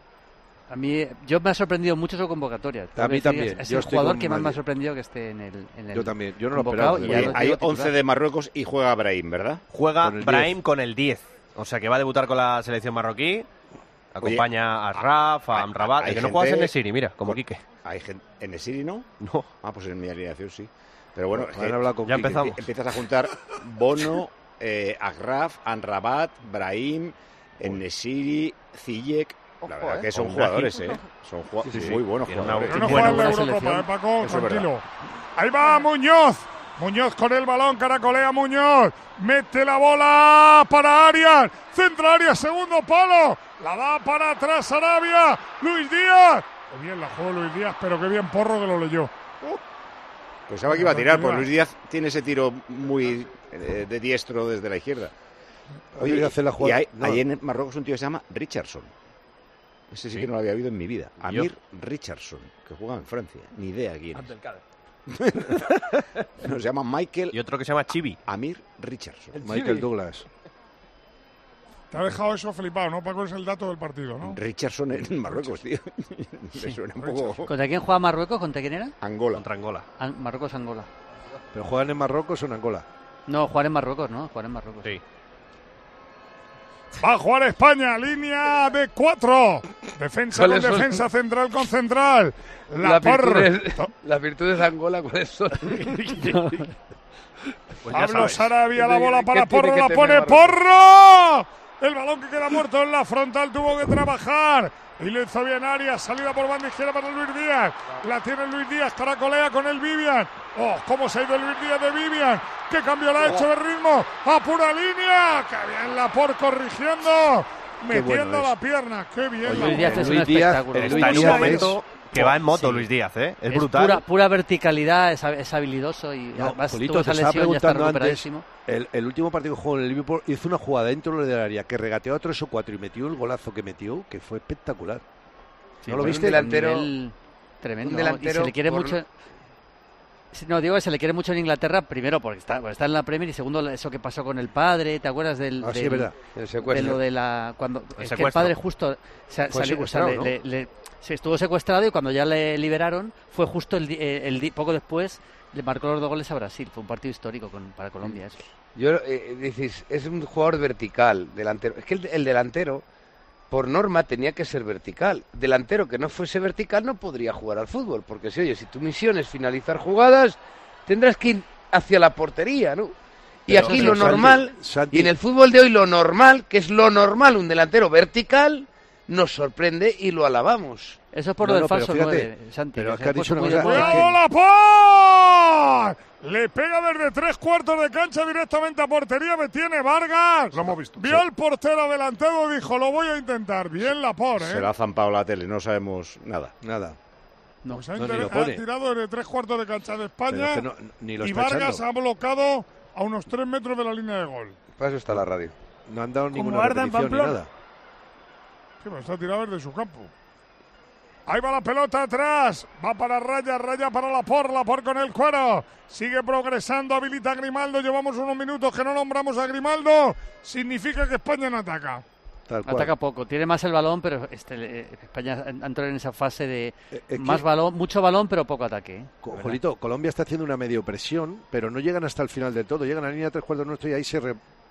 A mí, yo me ha sorprendido mucho su convocatoria. A mí también. Es el jugador que más me ha sorprendido que esté en el Yo también. Yo no lo esperaba. Hay 11 de Marruecos y juega Brahim, ¿verdad? Juega Brahim con el 10. O sea que va a debutar con la selección marroquí. Acompaña a Raf, a Amrabat. El que no juega es Enesiri, mira, como Quique. ¿Hay gente en Enesiri, no? No. Pues en mi alineación sí. Pero bueno, ya empezamos. Empiezas a juntar Bono, Agraf, Amrabat, Brahim, Enesiri, Ziyech. La verdad que son jugadores, Son muy buenos jugadores. Pero no juega en la Eurocopa, Paco, tranquilo. Ahí va Muñoz. Muñoz con el balón, caracolea Muñoz. Mete la bola para Arias. Centra Arias, segundo palo. La da para atrás Sarabia. Luis Díaz. Qué bien la jugó Luis Díaz, pero qué bien Porro que lo leyó. Pensaba que iba a tirar, porque Luis Díaz tiene ese tiro muy de diestro desde la izquierda. Oye, hay en Marruecos un tío que se llama Richardson. Ese sí que no lo había oído en mi vida. Amir Richardson, que juega en Francia. Ni idea quién es. No, se llama Michael. Y otro que se llama Chibi. Amir Richardson. Michael Douglas. Te ha dejado eso flipado, ¿no? Paco, es el dato del partido, ¿no? Richardson en Marruecos, tío. Me suena un poco. ¿Contra quién juega Marruecos? ¿Contra quién era? Angola. Contra Angola. Marruecos-Angola. ¿Pero juegan en Marruecos o en Angola? No, jugar en Marruecos, ¿no? Jugar en Marruecos. Sí. Va a jugar España, línea de 4. Defensa con defensa, central con central. Las virtudes de Angola, ¿cuáles son? Pues Pablo Sarabia, la bola para Porro, la pone Porro. El balón que queda muerto en la frontal tuvo que trabajar. Y lo hizo bien Arias, salida por banda izquierda para Luis Díaz. La tiene Luis Díaz, caracolea con el Vivian. ¡Oh, cómo se ha ido Luis Díaz de Vivian! ¡Qué cambio le ha hecho de ritmo! ¡A pura línea! ¡Qué bien Laporte corrigiendo! Metiendo la pierna. ¡Qué bien! Luis Díaz es un espectáculo. Está en un momento que va en moto Luis Díaz, Es brutal. Pura verticalidad, es habilidoso y además tuvo esa lesión, ya está recuperadísimo. El último partido que jugó en el Liverpool hizo una jugada dentro del área que regateó a 3 o 4 y metió el golazo que metió, que fue espectacular. Sí, ¿no lo viste? Delantero tremendo. Un delantero y se le quiere mucho. No, digo que se le quiere mucho en Inglaterra, primero porque está en la Premier y segundo eso que pasó con el padre, ¿te acuerdas del sí, es verdad. El secuestro. De lo de la cuando el que el padre justo se estuvo secuestrado y cuando ya le liberaron fue justo poco después le marcó los 2 goles a Brasil, fue un partido histórico para Colombia eso. Yo dices, es un jugador vertical, delantero. Es que el delantero por norma tenía que ser vertical. Delantero que no fuese vertical no podría jugar al fútbol, porque si tu misión es finalizar jugadas, tendrás que ir hacia la portería, ¿no? Y aquí lo normal, y en el fútbol de hoy lo normal, que es lo normal, un delantero vertical, nos sorprende y lo alabamos. Eso es por lo del falso 9, Santi. Pero es que ha dicho una cosa. ¡Cuidado, Laporte! Le pega desde 3/4 de cancha directamente a portería. Me tiene Vargas. Lo hemos visto. Vio al portero adelantado, dijo, lo voy a intentar. Bien Laporte, Se la ha zampado la tele, no sabemos nada. No, pues ha tirado desde 3/4 de cancha de España. Ni lo y está Vargas echando. ha bloqueado a unos 3 metros de la línea de gol. Para eso está la radio. No han dado ninguna repetición ni nada. Sí, pero está tirado desde su campo. Ahí va la pelota atrás. Va para Raya para Laporte con el cuero. Sigue progresando, habilita a Grimaldo. Llevamos unos minutos que no nombramos a Grimaldo. Significa que España no ataca. Ataca poco, tiene más el balón, pero España entró en esa fase de más balón, mucho balón, pero poco ataque. Jolito, Colombia está haciendo una medio presión, pero no llegan hasta el final del todo. Llegan a la línea de 3/4 nuestro y ahí se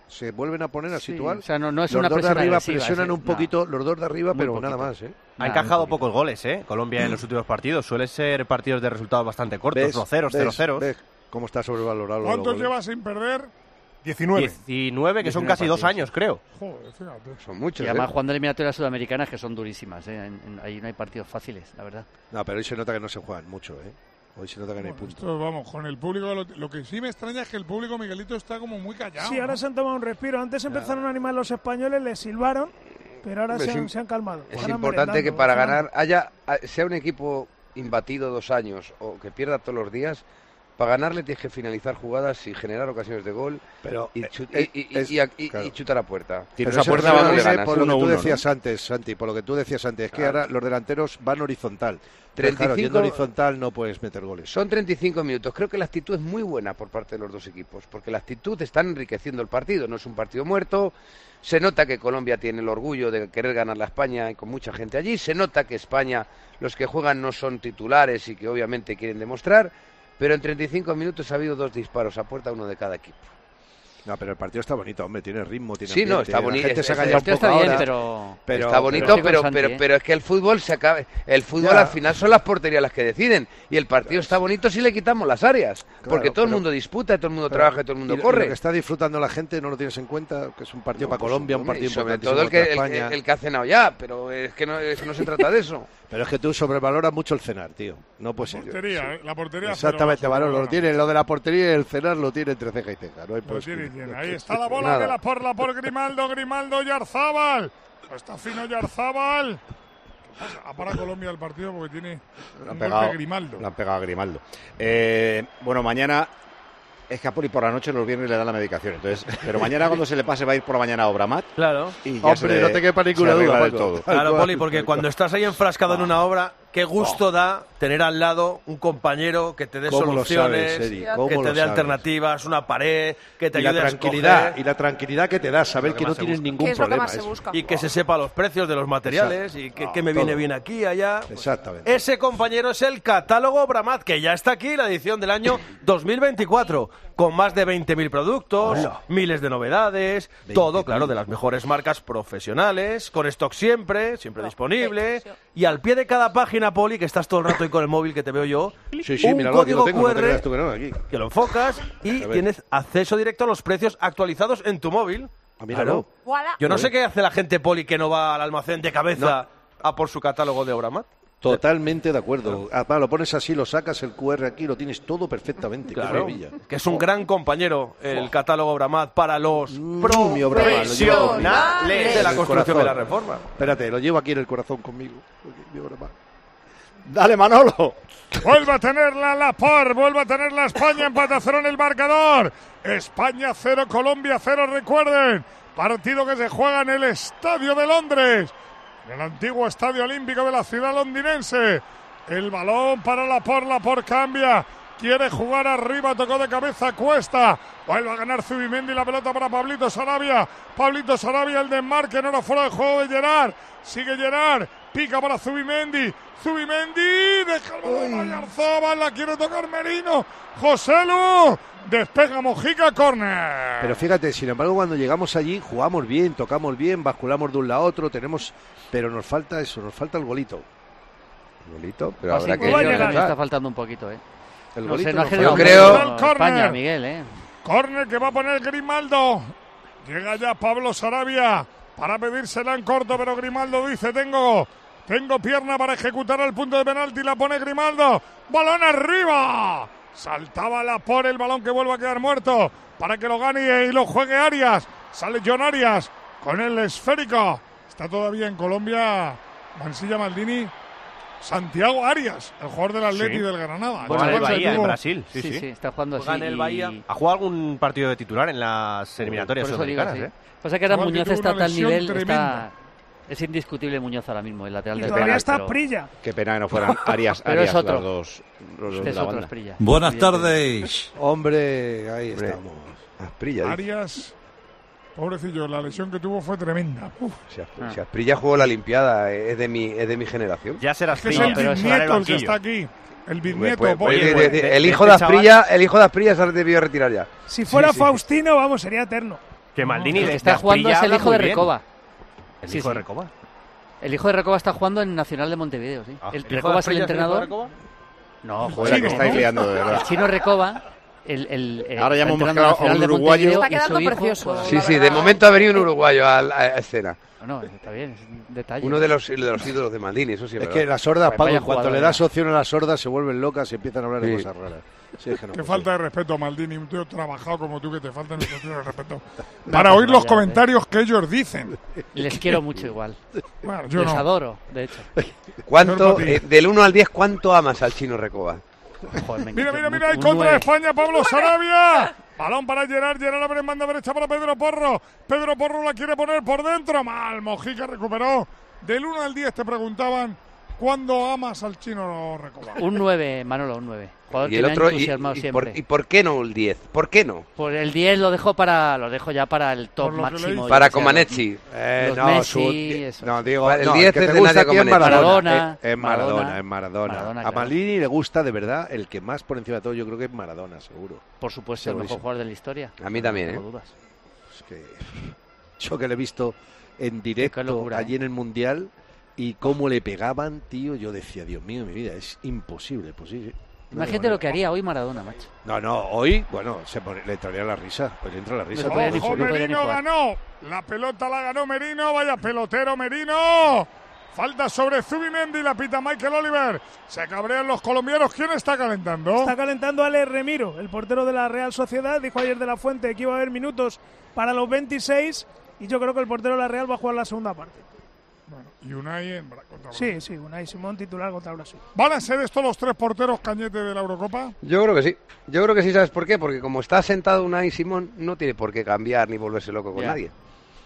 Se vuelven a poner a situar. O sea, no es los una dos de presión arriba agresiva, presionan un poquito, los dos de arriba, pero nada más. Ha encajado pocos goles, Colombia en los últimos partidos. Suelen ser partidos de resultados bastante cortos, 1-0, 0-0. ¿Ves cómo está sobrevalorado? ¿Cuántos lleva sin perder? 19, que son casi 2 años, creo. Joder, fíjate. Son muchos. Y además jugando eliminatorias sudamericanas que son durísimas. Ahí no hay partidos fáciles, la verdad. No, pero hoy se nota que no se juegan mucho, Hoy se nota que no hay puntos. Vamos, con el público, lo que sí me extraña es que el público, Miguelito, está como muy callado. Sí, ahora se han tomado un respiro. Antes empezaron a animar los españoles, les silbaron, pero ahora se han calmado. Es importante que para ganar sea un equipo imbatido 2 años o que pierda todos los días. Para ganarle tienes que finalizar jugadas y generar ocasiones de gol y chutar a puerta. Tienes a puerta por lo que tú decías antes, Santi, por lo que tú decías antes, es que ahora los delanteros van horizontal. 35 yendo horizontal no puedes meter goles. Son 35 minutos. Creo que la actitud es muy buena por parte de los dos equipos, porque la actitud está enriqueciendo el partido. No es un partido muerto. Se nota que Colombia tiene el orgullo de querer ganar la España y con mucha gente allí. Se nota que España, los que juegan no son titulares y que obviamente quieren demostrar. Pero en 35 minutos ha habido 2 disparos a puerta, uno de cada equipo. No, pero el partido está bonito, hombre, tiene ritmo, tiene ambiente. Sí, no, está bonito. La gente se calla un poco ahora, pero está bonito, pero es que el fútbol se acaba. El fútbol al final son las porterías las que deciden. Y el partido está bonito si le quitamos las áreas. Porque todo el mundo disputa, todo el mundo trabaja, todo el mundo corre. Lo que está disfrutando la gente no lo tienes en cuenta, que es un partido para Colombia, un partido sobre todo el que ha cenado ya, pero es que no se trata de eso. Pero es que tú sobrevaloras mucho el cenar, tío. No puede ser. La portería. Exactamente, Varón, lo de la portería y el cenar lo tiene entre ceja y ceja. No hay Ahí está la bola de la por Grimaldo Yarzábal. Está fino Yarzábal. Ha parado Colombia el partido porque tiene un golpe Grimaldo. Le han pegado a Grimaldo. Bueno, mañana es que a Poli por la noche los viernes le dan la medicación. Entonces, pero mañana cuando se le pase va a ir por la mañana a Obramat. Claro. Y ya no te quepa ninguna duda. Todo. Claro, Poli, porque cuando estás ahí enfrascado en una obra, qué gusto da tener al lado un compañero que te dé soluciones, que te dé alternativas, una pared, que te ayude a escoger. Y la tranquilidad que te da, saber que no tienes ningún problema. Y que se sepa los precios de los materiales y que me viene bien aquí, allá. Exactamente. Ese compañero es el catálogo Obramat, que ya está aquí, la edición del año 2024, con más de 20.000 productos, miles de novedades, todo, claro, de las mejores marcas profesionales, con stock siempre disponible, y al pie de cada página, Poli, que estás todo el rato ahí con el móvil que te veo yo, un míralo, código tengo, QR no te creas tú que no, aquí. Que lo enfocas y tienes acceso directo a los precios actualizados en tu móvil. Míralo. Yo no sé qué hace la gente, Poli, que no va al almacén de cabeza a por su catálogo de Obramat. Totalmente de acuerdo. Lo pones así, lo sacas, el QR aquí, lo tienes todo perfectamente. Claro, que es un gran compañero el catálogo Obramat para los profesionales de la construcción de la reforma. Espérate, lo llevo aquí en el corazón conmigo. Dale, Manolo. Vuelve a tenerla Laporte, vuelve a tener la España, empata 0 en el marcador. España 0, Colombia 0, recuerden. Partido que se juega en el Estadio de Londres, en el antiguo Estadio Olímpico de la ciudad londinense. El balón para Laporte cambia. Quiere jugar arriba, tocó de cabeza Cuesta. Vuelve a ganar Zubimendi, la pelota para Pablito Sarabia. Pablito Sarabia, el desmarque, no era fuera de juego de Gerard. Sigue Gerard, pica para Zubimendi. Zubimendi, deja el balón a Yarzábal, la quiere tocar Merino. Joselu, despega Mojica, córner. Pero fíjate, sin embargo, cuando llegamos allí, jugamos bien, tocamos bien, basculamos de un lado a otro, pero nos falta eso, nos falta el golito. ¿El golito? Pero habrá que está faltando un poquito, El no golito sé, no ha no generado yo creo mucho España, Miguel, Córner que va a poner Grimaldo. Llega ya Pablo Sarabia para pedírsela en corto, pero Grimaldo dice, tengo pierna para ejecutar el punto de penalti, la pone Grimaldo. ¡Balón arriba! Saltaba Laporte, el balón que vuelve a quedar muerto para que lo gane y lo juegue Arias. Sale John Arias con el esférico. Está todavía en Colombia Mansilla Maldini. Santiago Arias, el jugador del Atleti y del Granada. Juega en el Bahía, en Brasil. Sí, está jugando así. En el Bahía. ¿Ha jugado algún partido de titular en las eliminatorias sudamericanas? Pasa que ahora Muñoz está a tal nivel, es indiscutible Muñoz ahora mismo, el lateral del todavía está Prilla. Qué pena que no fueran Arias es otro. los este es otro, Prilla. Buenas tardes. Hombre, ahí estamos. Prilla. Arias, pobrecillo, la lesión que tuvo fue tremenda. Si Asprilla jugó la Olimpiada, es de mi generación. Ya será Asprilla, es el bisnieto el que está aquí. El bisnieto. El hijo de Asprilla se debió retirar ya. Si fuera Faustino, vamos, sería eterno. Que Maldini el que está jugando es el hijo de Recoba. ¿El hijo de Recoba? El hijo de Recoba está jugando en Nacional de Montevideo, sí. ¿El Recoba es el entrenador. No, joder, que estáis liando, de verdad. El chino Recoba, ahora ya hemos mezclado a un uruguayo. Está quedando precioso. Sí, de momento ha venido un uruguayo a escena. No, está bien, es un detalle. Uno de los ídolos de Maldini, eso sí es Es verdad. que las sordas, Vaya Pablo, cuando jugador, le das opción a las sordas se vuelven locas y empiezan a hablar de Sí. cosas raras. Sí, es que no Qué puede falta de respeto, Maldini, un tío trabajado como tú, que te falta el sentido de respeto. No, Para oír los ya, comentarios que ellos dicen. Les quiero mucho igual. Bueno, yo Les no. adoro, de hecho. ¿Cuánto, del 1 al 10, cuánto amas al chino Recoba? Joder, Mira, hay contra de España, Pablo Sarabia. Balón para Gerard abre en banda derecha para Pedro Porro. Pedro Porro la quiere poner por dentro. Mal, Mojica recuperó. Del 1 al 10 te preguntaban, ¿cuándo amas al chino Recoba? Un 9, Manolo, un 9. Jugador Y que el me ha otro, entusiasmado siempre. ¿y por qué no el 10? ¿Por qué no? Por el 10 lo dejo ya para el top máximo. Para yo que sé, Comaneci. los no, Messi, eso. no, digo, El no, 10 que es te de gusta Nadia aquí es Comaneci. Maradona. Es Maradona, Maradona. A claro. Maldini le gusta de verdad, el que más por encima de todo yo creo que es Maradona, seguro. Por supuesto, el mejor Segurísimo. jugador de la historia. A mí también, No ¿eh? tengo dudas. Es que yo que le he visto en directo locura, allí en el Mundial y cómo le pegaban, tío, yo decía, Dios mío, mi vida, es imposible. Imagínate lo que haría hoy Maradona, macho. No, hoy, bueno, le entraría la risa, pues le entra la risa. Ojo, Merino ganó. La pelota la ganó Merino. Vaya pelotero Merino. Falta sobre Zubimendi, la pita Michael Oliver. Se cabrean los colombianos. ¿Quién está calentando? Está calentando Ale Remiro, el portero de la Real Sociedad. Dijo ayer de la Fuente que iba a haber minutos para los 26 y yo creo que el portero de la Real va a jugar la segunda parte. Bueno, y Unai contra Brasil. Sí, Unai Simón titular contra Brasil. ¿Van a ser estos los tres porteros Cañete de la Eurocopa? Yo creo que sí. ¿Sabes por qué? Porque como está sentado Unai Simón, no tiene por qué cambiar ni volverse loco con nadie.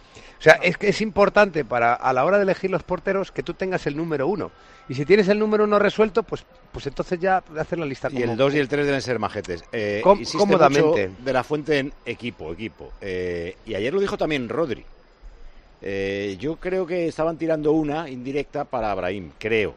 O sea, es que es importante a la hora de elegir los porteros que tú tengas el número 1. Y si tienes el número 1 resuelto, pues entonces ya hacer la lista. Y el 2 y el 3 deben ser majetes. Insiste Cómodamente. mucho de la Fuente en equipo. Y ayer lo dijo también Rodri. Yo creo que estaban tirando una indirecta para Brahim, creo.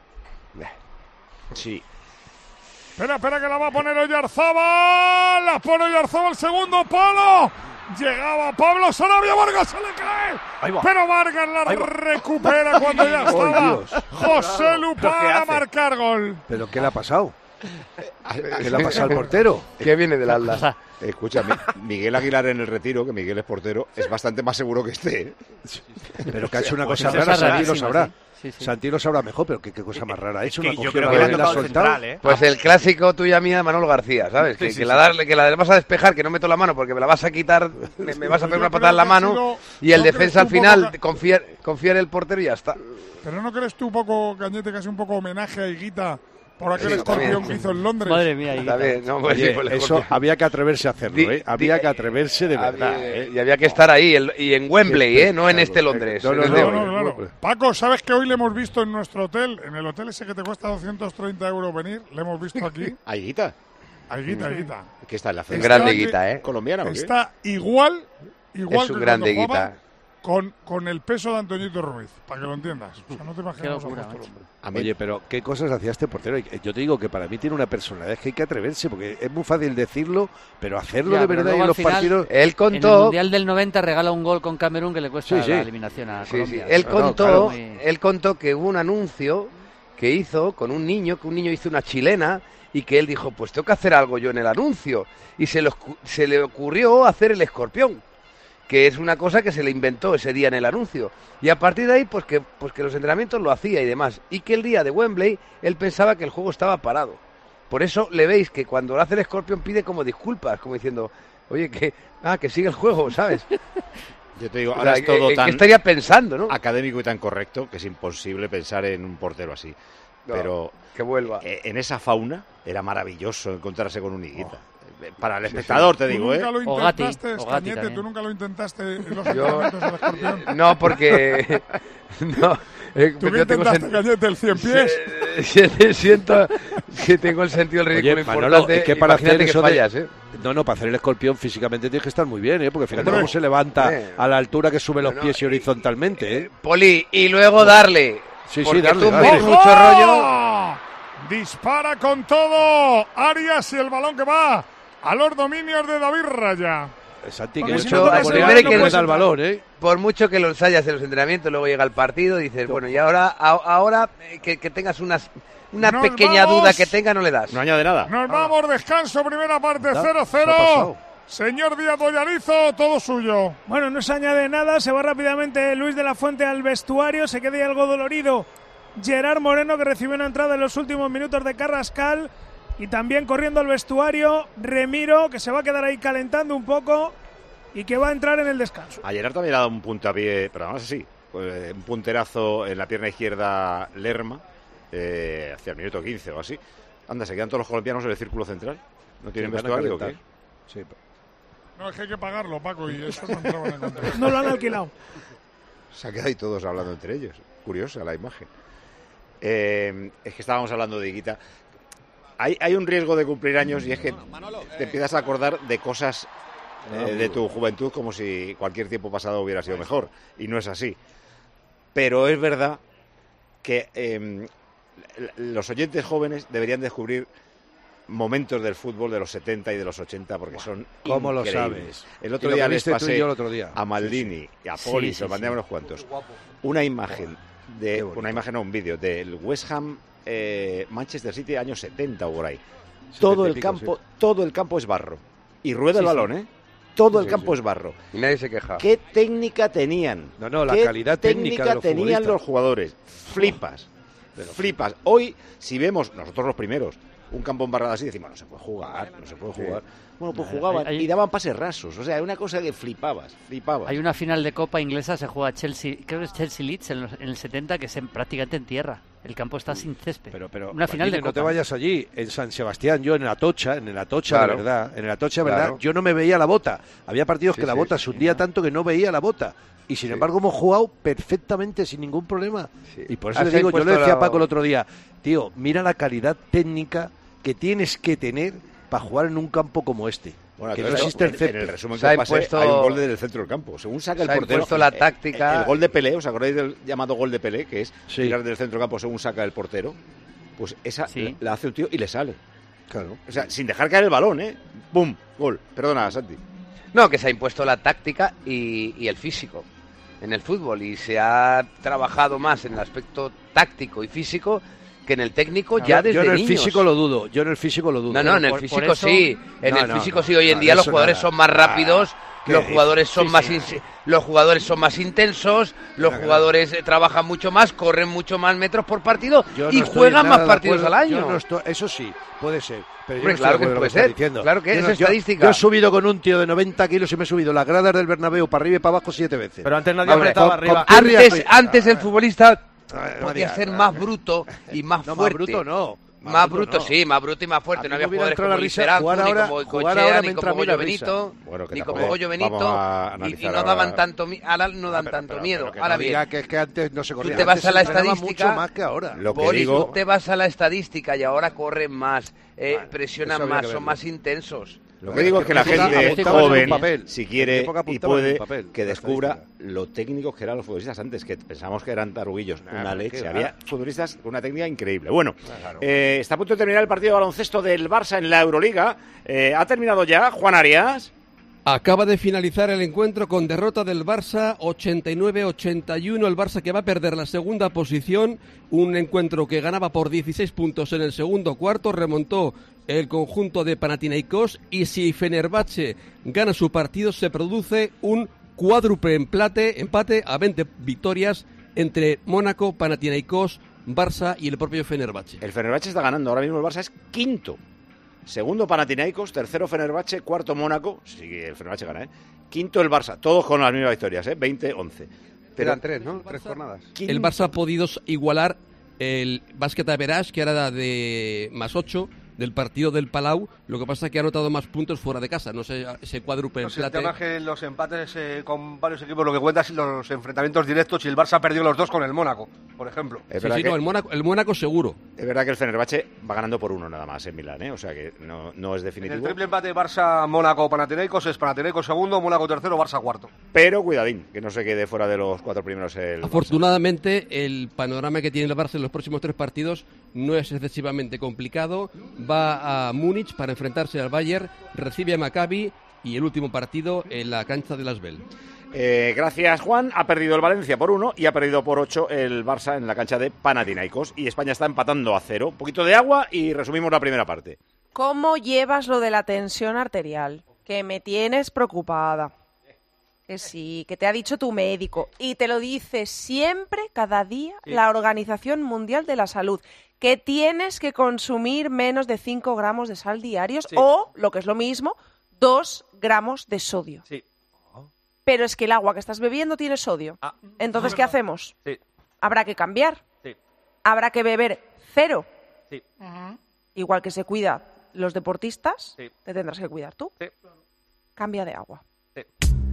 Sí. Espera, que la va a poner Oyarzábal. La pone Oyarzábal, segundo palo. Llegaba Pablo Sarabia, Vargas se le cae. Pero Vargas la recupera cuando ya estaba José Lu para marcar gol. ¿Pero qué le ha pasado? ¿Qué le ha pasado al portero? ¿Qué viene del Alda? Escucha, Miguel Aguilar en el retiro, que Miguel es portero, es bastante más seguro que este. Pero que ha hecho una cosa Pues rara, esa Santi lo rarísima, sabrá. Sí. Santi lo sabrá mejor, pero qué cosa más rara. Ha hecho una yo cogida, creo que le ha la ha tocado soltado. central, ¿eh? Pues el clásico tuya mía de Manolo García, ¿sabes? Sí, Que la vas a despejar, que no meto la mano porque me la vas a quitar, me vas a pegar una patada en la mano y el defensa al final confía en el portero y ya está. Pero ¿no crees tú un poco, Cañete, casi un poco homenaje a Higuita por aquel escorpión también. que hizo en Londres? Madre mía, Higuita. Oye, eso había que atreverse a hacerlo, ¿eh? Había que atreverse de verdad, ¿eh? Y había que estar ahí, y en Wembley, no en este Londres. No, Claro. Paco, ¿sabes que hoy le hemos visto en nuestro hotel, en el hotel ese que te cuesta 230 euros venir? Le hemos visto aquí. ¿A Higuita? A Higuita. ¿Qué está en la Un grande Higuita, ¿eh? ¿Colombiana o qué? Está igual Es que un grande cuando jugaba, Higuita. con el peso de Antoñito Ruiz, para que lo entiendas. O sea, no te imaginas cómo ha puesto el hombre. Oye, pero ¿qué cosas hacía este portero? Yo te digo que para mí tiene una personalidad que hay que atreverse, porque es muy fácil decirlo, pero hacerlo Ya, de pero verdad y luego en al los final, partidos... Él En el contó... Mundial del 90 regala un gol con Camerún que le cuesta Sí. la eliminación a Colombia. Él Claro, contó que hubo un anuncio que hizo con un niño hizo una chilena y que él dijo, pues tengo que hacer algo yo en el anuncio. Y se le ocurrió hacer el escorpión, que es una cosa que se le inventó ese día en el anuncio. Y a partir de ahí, pues que los entrenamientos lo hacía y demás. Y que el día de Wembley, él pensaba que el juego estaba parado. Por eso le veis que cuando lo hace el escorpión pide como disculpas, como diciendo, oye, que sigue el juego, ¿sabes? Yo te digo, O ahora sea, es todo ¿qué tan estaría pensando, no? académico y tan correcto que es imposible pensar en un portero así. No, Pero que vuelva. En esa fauna era maravilloso encontrarse con un Higuita. Para el espectador, te digo, ¿Tú nunca lo O Gatti, intentaste, o Gatti Cañete? también. ¿Tú nunca lo intentaste en los Yo- entrenamientos del escorpión? No, porque... no, ¿Tú qué intentaste, Cañete, el 100 pies? Siento que tengo el sentido del ridículo Oye, Manolo, importante. es que para hacer Imagínate que eso fallas, de... No, para hacer el escorpión físicamente tienes que estar muy bien, ¿eh? Porque fíjate Hombre, cómo se levanta hombre. a la altura que sube los pies y horizontalmente, ¿eh? Poli, y luego darle. Sí, porque darle, tú darle. tienes mucho rollo. Dispara con todo Arias y el balón que va a los dominios de David Raya. Santi, Por que mucho, no da el valor, ¿eh? Por mucho que los hayas en los entrenamientos, luego llega el partido y dices, bueno, y ahora que tengas una Nos pequeña vamos. duda que tenga, no le das. No añade nada. Nos vamos, descanso, primera parte, ¿Está? 0-0. ¿Qué ha pasado? Señor Díaz Boyarizo, todo suyo. Bueno, no se añade nada, se va rápidamente Luis de la Fuente al vestuario, se queda ahí algo dolorido Gerard Moreno, que recibió una entrada en los últimos minutos de Carrascal, y también corriendo al vestuario Remiro, que se va a quedar ahí calentando un poco y que va a entrar en el descanso. A Gerard también le ha dado un puntapié, pero además así, un punterazo en la pierna izquierda Lerma, hacia el minuto 15 o así. Anda, se quedan todos los colombianos en el círculo central. ¿No tienen vestuario o qué? Sí. No, es que hay que pagarlo, Paco, y eso no entraba en el contrato. No lo han alquilado. Se ha quedado ahí todos hablando entre ellos. Curiosa la imagen. Es que estábamos hablando de Higuita. Hay un riesgo de cumplir años y es que te empiezas a acordar de cosas de tu juventud como si cualquier tiempo pasado hubiera sido mejor. Y no es así. Pero es verdad que los oyentes jóvenes deberían descubrir momentos del fútbol de los 70 y de los 80 porque son ¿Cómo lo increíbles. sabes? El otro Y lo día que les viste tú y pasé yo el otro día. a Maldini y a Poli, se lo mandé a unos cuantos. Una imagen un vídeo del West Ham Manchester City años 70 o por ahí. Todo el campo es barro y rueda el balón, ¿eh? Todo el campo es barro. Y nadie se queja. ¿Qué técnica tenían? No, la ¿Qué calidad técnica de los tenían futbolistas? los jugadores? Flipas. Hoy, si vemos, nosotros los primeros, un campo embarrado así, decimos, no se puede jugar. Bueno, pues jugaban y daban pases rasos. O sea, una cosa que flipabas. Hay una final de Copa inglesa, se juega Chelsea, creo que es Chelsea-Leeds en el 70, que es prácticamente en tierra. El campo está sin césped. Pero una final de no Copa. te vayas allí, en San Sebastián, yo en el Atocha, Claro. de verdad, Claro. verdad, yo no me veía la bota. Había partidos Sí, que la sí, bota se hundía tanto que no veía la bota. Y sin embargo hemos jugado perfectamente sin ningún problema. Y por eso Has le digo, yo le puesto decía a la- Paco el otro día, tío, mira la calidad técnica que tienes que tener para jugar en un campo como este. Bueno, que todo no eso, existe el en césped. el resumen Se que ha os pasé, impuesto- hay un gol desde el centro del campo. Según saca el Se ha portero, impuesto la táctica. el gol de Pelé, ¿os acordáis del llamado gol de Pelé? Que es tirar del centro del campo según saca el portero. Pues esa la hace un tío y le sale. Claro. O sea, sin dejar caer el balón, ¿eh? ¡Bum! Gol. Perdona, Santi. No, que se ha impuesto la táctica y el físico en el fútbol, y se ha trabajado más en el aspecto táctico y físico que en el técnico ya desde yo en el niños. físico lo dudo. No, en el físico sí. En el físico sí. Hoy en día los eso jugadores nada. son más rápidos, ¿qué los dices? jugadores son Sí, más sí, los jugadores son más intensos, los jugadores trabajan mucho más, corren mucho más metros por partido Yo y no estoy juegan nada más de partidos acuerdo. al año. Yo no estoy- eso sí, puede ser. Pero yo Hombre, no estoy claro de acuerdo que con lo puede está ser. diciendo. Claro que Yo es no- estadística. Yo he subido con un tío de 90 kilos y me he subido las gradas del Bernabéu para arriba y para abajo 7 veces. Pero antes nadie Hombre, apretaba con- arriba. Antes el futbolista no podía digas, ser más bruto y más No, fuerte. más bruto no. Más bruto, sí, más bruto y más fuerte. A No mí había me hubiera jugadores entrado como la risa. Liceranzu, Jugar ni ahora- como jugar Cochea, ahora ni me como entra a mí Goyo la Benito, risa. Bueno, que ni tampoco como Goyo vamos Benito, a y analizar no ahora. daban tanto ahora no dan tanto miedo. Que Ahora no bien, diga que es que antes no se corría. tú te vas Antes a la se entrenaba estadística, mucho más que ahora. Lo que Poli, digo- tú te vas a la estadística y ahora corren más, presionan eso habría más, que son verlo. más intensos. Lo que digo es que la gente apuntaban en joven, un papel. si En quiere mi época y apuntaban en puede, un papel, que la descubra estadística. lo técnicos que eran los futbolistas antes, que pensábamos que eran taruguillos. Nah, Una ¿por leche. qué? Había futbolistas con una técnica increíble. Bueno, Claro. está a punto de terminar el partido de baloncesto del Barça en la Euroliga. ¿Ha terminado ya, Juan Arias? Acaba de finalizar el encuentro con derrota del Barça, 89-81, el Barça que va a perder la segunda posición, un encuentro que ganaba por 16 puntos en el segundo cuarto, remontó el conjunto de Panathinaikos, y si Fenerbahce gana su partido se produce un cuádruple empate a 20 victorias entre Mónaco, Panathinaikos, Barça y el propio Fenerbahce. El Fenerbahce está ganando. Ahora mismo el Barça es quinto. Segundo Panathinaikos, tercero Fenerbahce, cuarto Mónaco. Sí, el Fenerbahce gana, ¿eh? Quinto el Barça. Todos con las mismas victorias, 20-11. Eran tres, ¿no? 3 jornadas. El Barça ha podido igualar el Básquet Average, que era de +8 del partido del Palau. Lo que pasa es que ha anotado más puntos fuera de casa. No sé, ese cuádruple No sé, el empate. tema es que los empates con varios equipos, lo que cuenta es los enfrentamientos directos, y el Barça ha perdido los dos con el Mónaco, por ejemplo. Es Sí, verdad sí, que- no, el Mónaco seguro. Es verdad que el Fenerbahce va ganando por uno nada más en Milán, ¿eh? O sea que no es En definitivo. el triple empate Barça-Mónaco-Panathinaikos es Panathinaikos segundo, Mónaco tercero, Barça cuarto. Pero cuidadín, que no se quede fuera de los cuatro primeros el Afortunadamente, el panorama que tiene el Barça en los próximos 3 partidos no es excesivamente complicado. Va a Múnich para enfrentarse al Bayern, recibe a Maccabi, y el último partido en la cancha de Las Bell. Gracias, Juan. Ha perdido el Valencia por 1 y ha perdido por 8 el Barça en la cancha de Panathinaikos. Y España está empatando a 0. Un poquito de agua y resumimos la primera parte. ¿Cómo llevas lo de la tensión arterial? Que me tienes preocupada. Que sí, que te ha dicho tu médico. Y te lo dice siempre, cada día, la Organización Mundial de la Salud. Que tienes que consumir menos de 5 gramos de sal diarios o, lo que es lo mismo, 2 gramos de sodio. Sí. Pero es que el agua que estás bebiendo tiene sodio. Entonces, ¿qué hacemos? Sí. Habrá que cambiar. Sí. Habrá que beber 0. Sí. Igual que se cuida los deportistas, te tendrás que cuidar tú. Sí. Cambia de agua. Sí.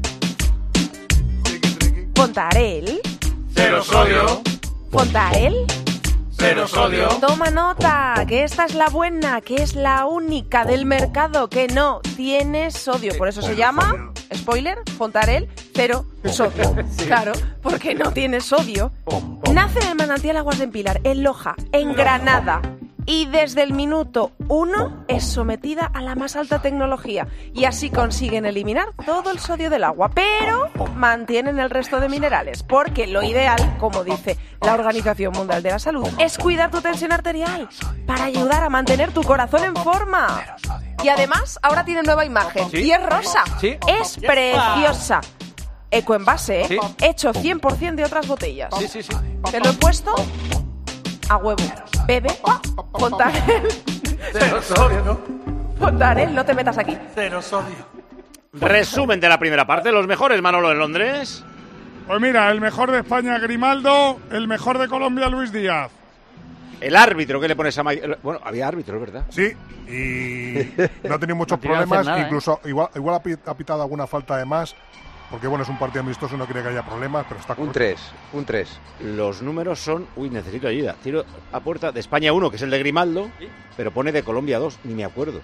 Fontarel. 0 sodio. Fontarel. 0 sodio. Toma nota, que esta es la buena, que es la única del mercado que no tiene sodio. Por eso se llama, spoiler, Fontarel 0 sodio. Claro, porque no tiene sodio. Nace en el manantial Aguas de Pilar, en Loja, en Granada. Y desde el minuto 1 es sometida a la más alta tecnología. Y así consiguen eliminar todo el sodio del agua. Pero mantienen el resto de minerales. Porque lo ideal, como dice la Organización Mundial de la Salud, es cuidar tu tensión arterial. Para ayudar a mantener tu corazón en forma. Y además, ahora tiene nueva imagen. ¿Sí? Y es rosa. ¿Sí? Es preciosa. Ecoenvase, ¿eh? Hecho 100% de otras botellas. Sí. Te lo he puesto a huevo. Bebe, Fontarel. 0 sodio, ¿no? Fontarel, no te metas aquí. 0 sodio. Resumen de la primera parte. Los mejores, Manolo, en Londres. Pues mira, el mejor de España, Grimaldo. El mejor de Colombia, Luis Díaz. El árbitro, ¿qué le pones a Mike? Bueno, había árbitro, ¿verdad? Sí, y no ha tenido muchos No tiene que hacer problemas. nada, Incluso igual ha pitado alguna falta de más. Porque bueno, es un partido amistoso y no quiere que haya problemas, pero está Un 3. Los números son... Uy, necesito ayuda. Tiro a puerta de España 1, que es el de Grimaldo, pero pone de Colombia 2, ni me acuerdo.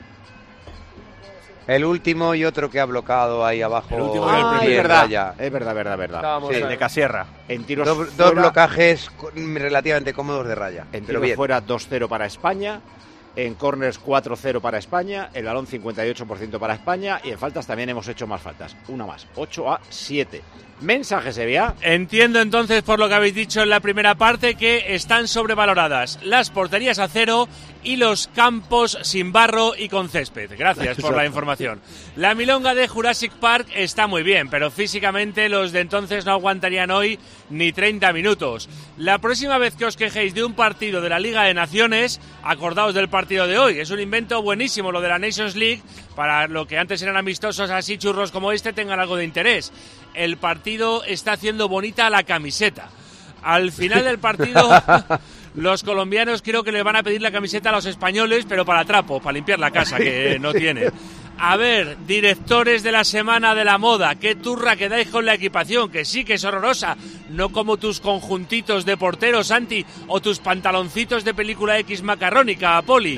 El último y otro que ha bloqueado ahí abajo. El último es verdad. Es verdad. Sí, de Casierra. En tiros Dos fuera, blocajes relativamente cómodos de raya. En pero tiros bien. fuera 2-0 para España. En corners 4-0 para España, el balón 58% para España y en faltas también hemos hecho más faltas, una más, 8-7. Mensaje, Sevilla. Entiendo entonces por lo que habéis dicho en la primera parte que están sobrevaloradas las porterías a 0 y los campos sin barro y con césped. Gracias por la información. La milonga de Jurassic Park está muy bien, pero físicamente los de entonces no aguantarían hoy ni 30 minutos. La próxima vez que os quejéis de un partido de la Liga de Naciones, acordaos del partido de hoy. Es un invento buenísimo lo de la Nations League, para lo que antes eran amistosos así churros como este tengan algo de interés. El partido está haciendo bonita la camiseta. Al final del partido, los colombianos creo que le van a pedir la camiseta a los españoles, pero para trapo, para limpiar la casa, que no tienen. A ver, directores de la semana de la moda, qué turra que dais con la equipación, que sí que es horrorosa, no como tus conjuntitos de porteros, Santi, o tus pantaloncitos de película X macarrónica, Poli.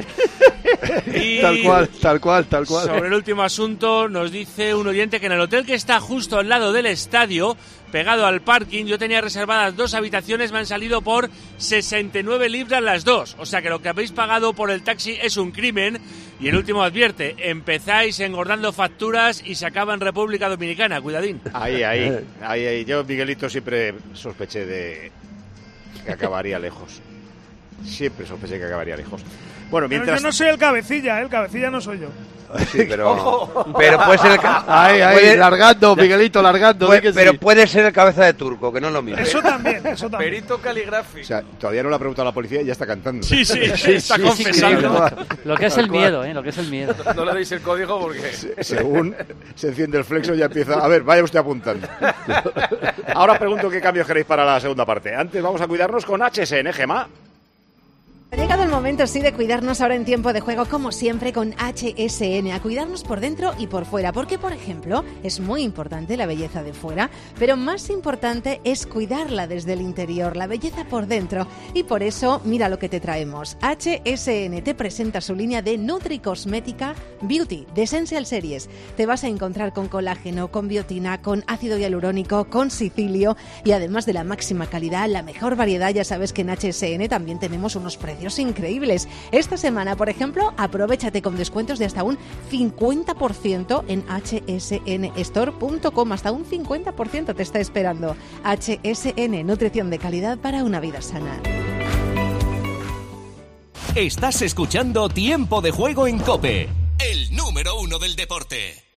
Y Tal cual. sobre el último asunto, nos dice un oyente que en el hotel que está justo al lado del estadio, pegado al parking, yo tenía reservadas 2 habitaciones, me han salido por 69 libras las 2. O sea que lo que habéis pagado por el taxi es un crimen. Y el último advierte, empezáis engordando facturas y se acaba en República Dominicana, cuidadín. Ahí. Yo, Miguelito, siempre sospeché de que acabaría lejos. Bueno, Pero mientras... yo no soy el cabecilla no soy yo. Sí, pero puede ser largando, Miguelito, largando. Pero puede ser el cabeza de turco, que no es lo mismo. Eso también. Perito caligráfico. O sea, todavía no le ha preguntado a la policía y ya está cantando. Sí, está confesando. Lo que es el miedo, lo que es el miedo. No le deis el código porque... Según se enciende el flexo ya empieza... A ver, vaya usted apuntando. Ahora pregunto qué cambios queréis para la segunda parte. Antes vamos a cuidarnos con HSN, Gemma. Ha llegado el momento, sí, de cuidarnos ahora en tiempo de juego, como siempre, con HSN, a cuidarnos por dentro y por fuera, porque, por ejemplo, es muy importante la belleza de fuera, pero más importante es cuidarla desde el interior, la belleza por dentro, y por eso, mira lo que te traemos. HSN te presenta su línea de Nutricosmética Beauty, de Essential Series. Te vas a encontrar con colágeno, con biotina, con ácido hialurónico, con sicilio, y además de la máxima calidad, la mejor variedad, ya sabes que en HSN también tenemos unos precios precios increíbles. Esta semana, por ejemplo, aprovéchate con descuentos de hasta un 50% en hsnstore.com. Hasta un 50% te está esperando. HSN, nutrición de calidad para una vida sana. Estás escuchando Tiempo de Juego en COPE, el número 1 del deporte.